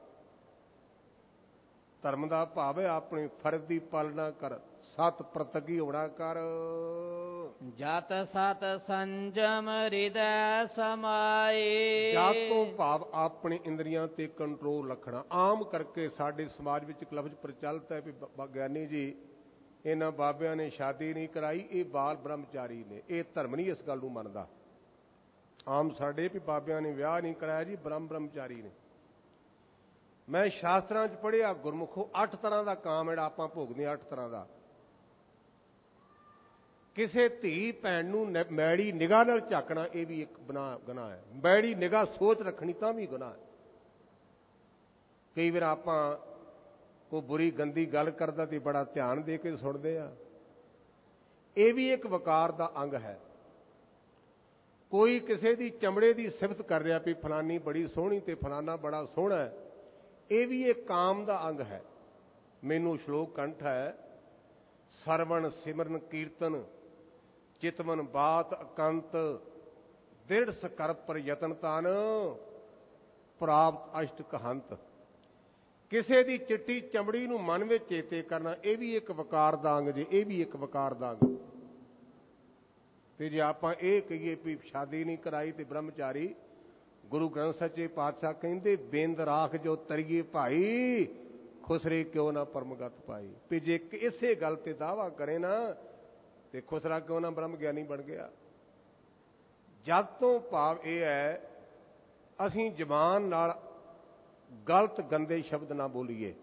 ਧਰਮ ਦਾ ਭਾਵ ਹੈ ਆਪਣੇ ਫਰਜ਼ ਦੀ ਪਾਲਣਾ ਕਰ, ਸਤ ਪ੍ਰਤੱਗੀ ਹੋਣਾ ਕਰ। ਜਤ ਸਤ ਸੰਜਮ ਹਿਰਦੈ ਸਮਾਏ। ਜਤ ਤੋਂ ਭਾਵ ਆਪਣੇ ਇੰਦਰੀਆਂ ਤੇ ਕੰਟਰੋਲ ਰੱਖਣਾ। ਆਮ ਕਰਕੇ ਸਾਡੇ ਸਮਾਜ ਵਿੱਚ ਇੱਕ ਲਫ਼ਜ਼ ਪ੍ਰਚਲਿਤ ਹੈ ਵੀ ਗਿਆਨੀ ਜੀ ਇਹਨਾਂ ਬਾਬਿਆਂ ਨੇ ਸ਼ਾਦੀ ਨਹੀਂ ਕਰਾਈ, ਇਹ ਬਾਲ ਬ੍ਰਹਮਚਾਰੀ ਨੇ। ਇਹ ਧਰਮ ਨਹੀਂ ਇਸ ਗੱਲ ਨੂੰ ਮੰਨਦਾ। ਆਮ ਸਾਡੇ ਵੀ ਬਾਬਿਆਂ ਨੇ ਵਿਆਹ ਨਹੀਂ ਕਰਾਇਆ ਜੀ, ਬ੍ਰਹਮ ਬ੍ਰਹਮਚਾਰੀ ਨੇ। ਮੈਂ ਸ਼ਾਸਤਰਾਂ 'ਚ ਪੜ੍ਹਿਆ, ਗੁਰਮੁਖੋ, ਅੱਠ ਤਰ੍ਹਾਂ ਦਾ ਕਾਮ ਜਿਹੜਾ ਆਪਾਂ ਭੋਗਦੇ ਹਾਂ, ਅੱਠ ਤਰ੍ਹਾਂ ਦਾ। ਕਿਸੇ ਧੀ ਭੈਣ ਨੂੰ ਮੈੜੀ ਨਿਗਾਹ ਨਾਲ ਝਾਕਣਾ, ਇਹ ਵੀ ਇੱਕ ਗੁਨਾਹ ਗੁਨਾਹ ਹੈ। ਮੈੜੀ ਨਿਗਾਹ ਸੋਚ ਰੱਖਣੀ ਤਾਂ ਵੀ ਗੁਨਾਹ ਹੈ। ਕਈ ਵਾਰ ਆਪਾਂ ਕੋਈ ਬੁਰੀ ਗੰਦੀ ਗੱਲ ਕਰਦਾ ਤੇ ਬੜਾ ਧਿਆਨ ਦੇ ਕੇ ਸੁਣਦੇ ਆ, ਇਹ ਵੀ ਇੱਕ ਵਕਾਰ ਦਾ ਅੰਗ ਹੈ। ਕੋਈ ਕਿਸੇ ਦੀ ਚਮੜੇ ਦੀ ਸਿਫਤ ਕਰ ਰਿਹਾ ਵੀ ਫਲਾਨੀ ਬੜੀ ਸੋਹਣੀ ਤੇ ਫਲਾਨਾ ਬੜਾ ਸੋਹਣਾ ਹੈ, ਇਹ ਵੀ ਇੱਕ ਕਾਮ ਦਾ ਅੰਗ ਹੈ। ਮੈਨੂੰ ਸ਼ਲੋਕ ਕੰਠ ਹੈ, ਸਰਵਣ ਸਿਮਰਨ ਕੀਰਤਨ ਚਿਤਵਨ ਬਾਤ ਅਕੰਤ ਦ੍ਰਿੜ ਸਕਰ ਪ੍ਰਯਤਨ ਤਨ ਪ੍ਰਾਪਤ ਅਸ਼ਟ ਕਹੰਤ। ਕਿਸੇ ਦੀ ਚਿੱਟੀ ਚਮੜੀ ਨੂੰ ਮਨ ਵਿੱਚ ਚੇਤੇ ਕਰਨਾ, ਇਹ ਵੀ ਇੱਕ ਵਕਾਰ ਦਾ ਅੰਗ ਜੇ, ਇਹ ਵੀ ਇੱਕ ਵਕਾਰ ਦਾ ਅੰਗ। ਤੇ ਜੇ ਆਪਾਂ ਇਹ ਕਹੀਏ ਵੀ ਸ਼ਾਦੀ ਨਹੀਂ ਕਰਾਈ ਤੇ ਬ੍ਰਹਮਚਾਰੀ, ਗੁਰੂ ਗ੍ਰੰਥ ਸੱਚੇ ਪਾਤਸ਼ਾਹ ਕਹਿੰਦੇ ਬੇਂਦ ਰਾਖ ਜੋ ਤਰੀਏ ਭਾਈ, ਖੁਸਰੇ ਕਿਉਂ ਨਾ ਪਰਮਗਤ ਪਾਈ। ਵੀ ਜੇ ਇਸੇ ਗੱਲ ਤੇ ਦਾਵਾ ਕਰੇ ਨਾ ਤੇ ਖੁਸਰਾ ਕਿਉਂ ਨਾ ਬ੍ਰਹਮ ਗਿਆਨੀ ਬਣ ਗਿਆ। ਜਦ ਤੋਂ ਭਾਵ ਇਹ ਹੈ, ਅਸੀਂ ਜ਼ਬਾਨ ਨਾਲ ਗਲਤ ਗੰਦੇ ਸ਼ਬਦ ਨਾ ਬੋਲੀਏ,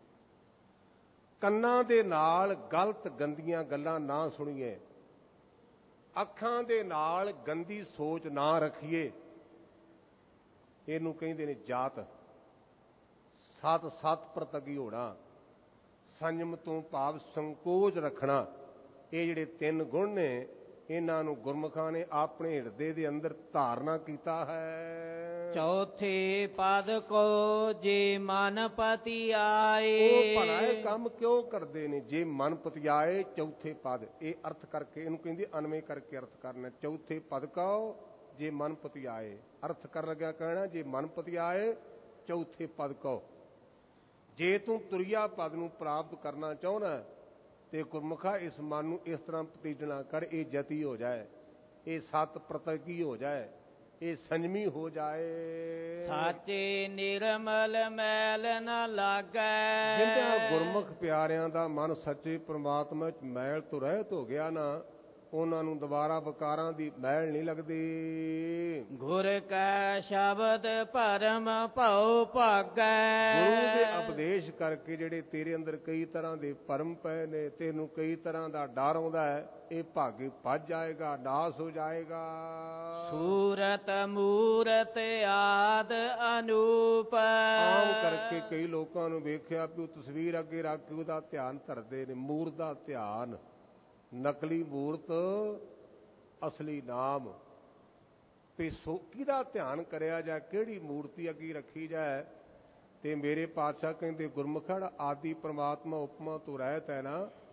ਕੰਨਾਂ ਦੇ ਨਾਲ ਗਲਤ ਗੰਦੀਆਂ ਗੱਲਾਂ ਨਾ ਸੁਣੀਏ, ਅੱਖਾਂ ਦੇ ਨਾਲ ਗੰਦੀ ਸੋਚ ਨਾ ਰੱਖੀਏ। ਇਹਨੂੰ ਕਹਿੰਦੇ ਨੇ ਜਾਤ। ਸਤ ਸਤ ਪ੍ਰਤੱਗੀ ਹੋਣਾ, ਸੰਜਮ ਤੋਂ ਭਾਵ ਸੰਕੋਚ ਰੱਖਣਾ। ਇਹ ਜਿਹੜੇ ਤਿੰਨ ਗੁਣ ਨੇ, ਇਹਨਾਂ ਨੂੰ ਗੁਰਮੁਖਾਂ ਨੇ ਆਪਣੇ ਹਿਰਦੇ ਦੇ ਅੰਦਰ ਧਾਰਨਾ ਕੀਤਾ ਹੈ। ਚੌਥੇ ਪਦ ਕੋ ਜੇ ਮਨ ਪਤੀ ਆਏ। ਉਹ ਭਲਾ ਇਹ ਕੰਮ ਕਿਉਂ ਕਰਦੇ ਨੇ? ਜੇ ਮਨ ਪਤਿਆਏ, ਚੌਥੇ ਪਦ, ਇਹ ਅਰਥ ਕਰਕੇ ਇਹਨੂੰ ਕਹਿੰਦੇ ਅਨਵੇਂ ਕਰਕੇ ਅਰਥ ਕਰਨਾ। ਚੌਥੇ ਪਦ ਕਉ ਜੇ ਮਨ ਪਤਿਆਏ, ਅਰਥ ਕਰ ਲੱਗਿਆ ਕਹਿਣਾ ਜੇ ਮਨ ਪਤਿਆਏ ਚੌਥੇ ਪਦ ਕਉ। ਜੇ ਤੂੰ ਤੁਰਿਆ ਪਦ ਨੂੰ ਪ੍ਰਾਪਤ ਕਰਨਾ ਚਾਹੁੰਦਾ ਤੇ ਗੁਰਮੁਖਾ ਇਸ ਮਨ ਨੂੰ ਇਸ ਤਰ੍ਹਾਂ ਪਤੀਜਣਾ ਕਰ, ਇਹ ਜਤੀ ਹੋ ਜਾਏ, ਇਹ ਸਤ ਪ੍ਰਤੱਗੀ ਹੋ ਜਾਏ, ਇਹ ਸੰਜਮੀ ਹੋ ਜਾਏ। ਸਾਚੇ ਨਿਰਮਲ ਮੈਲ ਨ ਲਾਗੈ। ਜਿਨ੍ਹਾਂ ਗੁਰਮੁਖ ਪਿਆਰਿਆਂ ਦਾ ਮਨ ਸੱਚੇ ਪ੍ਰਮਾਤਮਾ ਚ ਮੈਲ ਤੋਂ ਰਹਿਤ ਹੋ ਗਿਆ ਨਾ, ਉਹਨਾਂ ਨੂੰ ਦੁਬਾਰਾ ਵਿਕਾਰਾਂ ਦੀ ਮੈਲ ਨਹੀਂ ਲੱਗਦੀ। ਗੁਰ ਕੈ ਸ਼ਬਦ ਭਰਮ ਭਉ ਭਾਗੈ। ਗੁਰੂ ਦੇ ਉਪਦੇਸ਼ ਕਰਕੇ ਜਿਹੜੇ ਤੇਰੇ ਅੰਦਰ ਕਈ ਤਰ੍ਹਾਂ ਦੇ ਭਰਮ ਪਏ ਨੇ, ਤੈਨੂੰ ਕਈ ਤਰ੍ਹਾਂ ਦਾ ਡਰ ਆਉਂਦਾ ਹੈ, ਇਹ ਭਾਗੇ ਭੱਜ ਜਾਏਗਾ, ਨਾਸ ਹੋ ਜਾਏਗਾ। ਸੂਰਤ ਮੂਰਤ ਆਦ ਅਨੂਪ। ਆਮ ਕਰਕੇ ਕਈ ਲੋਕਾਂ ਨੂੰ ਵੇਖਿਆ ਵੀ ਉਹ ਤਸਵੀਰ ਅੱਗੇ ਰੱਖ ਕੇ ਉਹਦਾ ਧਿਆਨ ਧਰਦੇ ਨੇ। ਮੂਰਤ ਦਾ ਧਿਆਨ, ਨਕਲੀ ਮੂਰਤ ਅਸਲੀ ਨਾਮ। ਤੇ ਸੋ ਕਿਹਦਾ ਧਿਆਨ ਕਰਿਆ ਜਾਏ, ਕਿਹੜੀ ਮੂਰਤੀ ਅੱਗੇ ਰੱਖੀ ਜਾਏ? ਤੇ ਮੇਰੇ ਪਾਤਸ਼ਾਹ ਕਹਿੰਦੇ ਗੁਰਮੁਖਾ ਆਦਿ ਪ੍ਰਮਾਤਮਾ ਉਪਮਾ ਤੋਂ ਰਹਿਤ ਹੈ ਨਾ,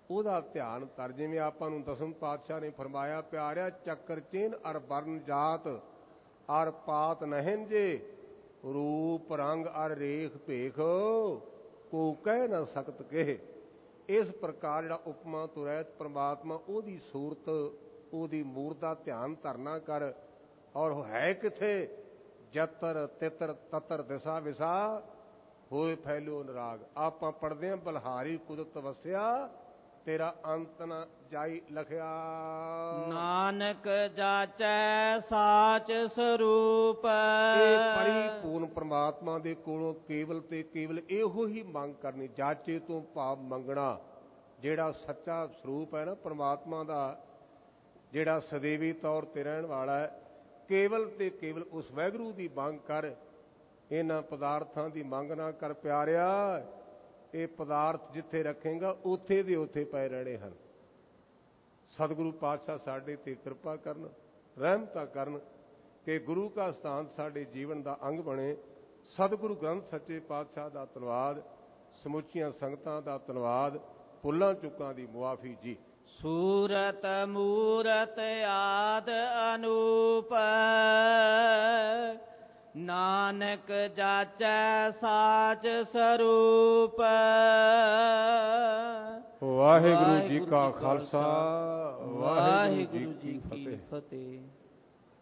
ਉਹਦਾ ਧਿਆਨ ਕਰ। ਜਿਵੇਂ ਆਪਾਂ ਨੂੰ ਦਸਮ ਪਾਤਸ਼ਾਹ ਨੇ ਫਰਮਾਇਆ, ਪਿਆਰਿਆ ਚੱਕਰ ਚਿੰਨ ਅਰ ਵਰਨ ਜਾਤ ਅਰ ਪਾਤ ਨਹਿਨ ਜੇ, ਰੂਪ ਰੰਗ ਅਰ ਰੇਖ ਭੇਖ ਕੋ ਕਹਿ ਨਾ ਸਕਤ ਕਹੇ। ਇਸ ਪ੍ਰਕਾਰ ਜਿਹੜਾ ਉਪਮਾ ਤੋਂ ਰਹਿਤ ਪ੍ਰਮਾਤਮਾ, ਉਹਦੀ ਸੂਰਤ, ਉਹਦੀ ਮੂਰਤ ਦਾ ਧਿਆਨ ਧਰਨਾ ਕਰ। ਔਰ ਹੈ ਕਿੱਥੇ? ਜਤਰ ਤਿਤਰ ਤਤਰ ਦਿਸਾ ਵਿਸਾ ਹੋਏ ਫੈਲਿਓ ਨਰਾਗ। ਆਪਾਂ ਪੜ੍ਹਦੇ ਹਾਂ, ਬਲਹਾਰੀ ਕੁਦਰਤ ਵਸਿਆ ਤੇਰਾ ਅੰਤ ਨਾ ਜਾਈ ਲਖਿਆ। ਨਾਨਕ ਜਾਚੈ ਸਾਚ ਸਰੂਪ। ਇਹ ਪਰਿਪੂਰਨ ਪ੍ਰਮਾਤਮਾ ਦੇ ਕੋਲੋਂ ਕੇਵਲ ਤੇ ਕੇਵਲ ਇਹੋ ਹੀ ਮੰਗ ਕਰਨੀ। ਜਾਚੇ ਤੋਂ ਭਾਵ ਮੰਗਣਾ। ਜਿਹੜਾ ਸੱਚਾ ਸਰੂਪ ਹੈ ਨਾ ਪ੍ਰਮਾਤਮਾ ਦਾ, ਜਿਹੜਾ ਸਦੀਵੀ ਤੌਰ ਤੇ ਰਹਿਣ ਵਾਲਾ ਹੈ, ਕੇਵਲ ਤੇ ਕੇਵਲ ਉਸ ਵਾਹਿਗੁਰੂ ਦੀ ਮੰਗ ਕਰ। ਇਹਨਾਂ ਪਦਾਰਥਾਂ ਦੀ ਮੰਗ ਨਾ ਕਰ ਪਿਆਰਿਆ। ਇਹ ਪਦਾਰਥ ਜਿੱਥੇ ਰੱਖੇਗਾ ਉੱਥੇ ਦੇ ਉੱਥੇ ਪਏ ਰਹਿਣੇ ਹਨ। ਸਤਿਗੁਰੂ ਪਾਤਸ਼ਾਹ ਸਾਡੇ ਤੇ ਕਿਰਪਾ ਕਰਨ, ਰਹਿਮਤਾਂ ਕਰਨ ਕਿ ਗੁਰੂ ਕਾ ਸਥਾਨ ਸਾਡੇ ਜੀਵਨ ਦਾ ਅੰਗ ਬਣੇ। ਸਤਿਗੁਰੂ ਗ੍ਰੰਥ ਸੱਚੇ ਪਾਤਸ਼ਾਹ ਦਾ ਧੰਨਵਾਦ, ਸਮੁੱਚੀਆਂ ਸੰਗਤਾਂ ਦਾ ਧੰਨਵਾਦ, ਭੁੱਲਾਂ ਚੁੱਕਾਂ ਦੀ ਮੁਆਫੀ ਜੀ। ਸੂਰਤ ਮੂਰਤ ਆਦ ਅਨੂਪ, ਨਾਨਕ ਜਾਚੈ ਸਾਚ ਸਰੂਪ। ਵਾਹਿਗੁਰੂ ਜੀ ਕਾ ਖਾਲਸਾ, ਵਾਹਿਗੁਰੂ ਜੀ ਕੀ ਫਤਿਹ।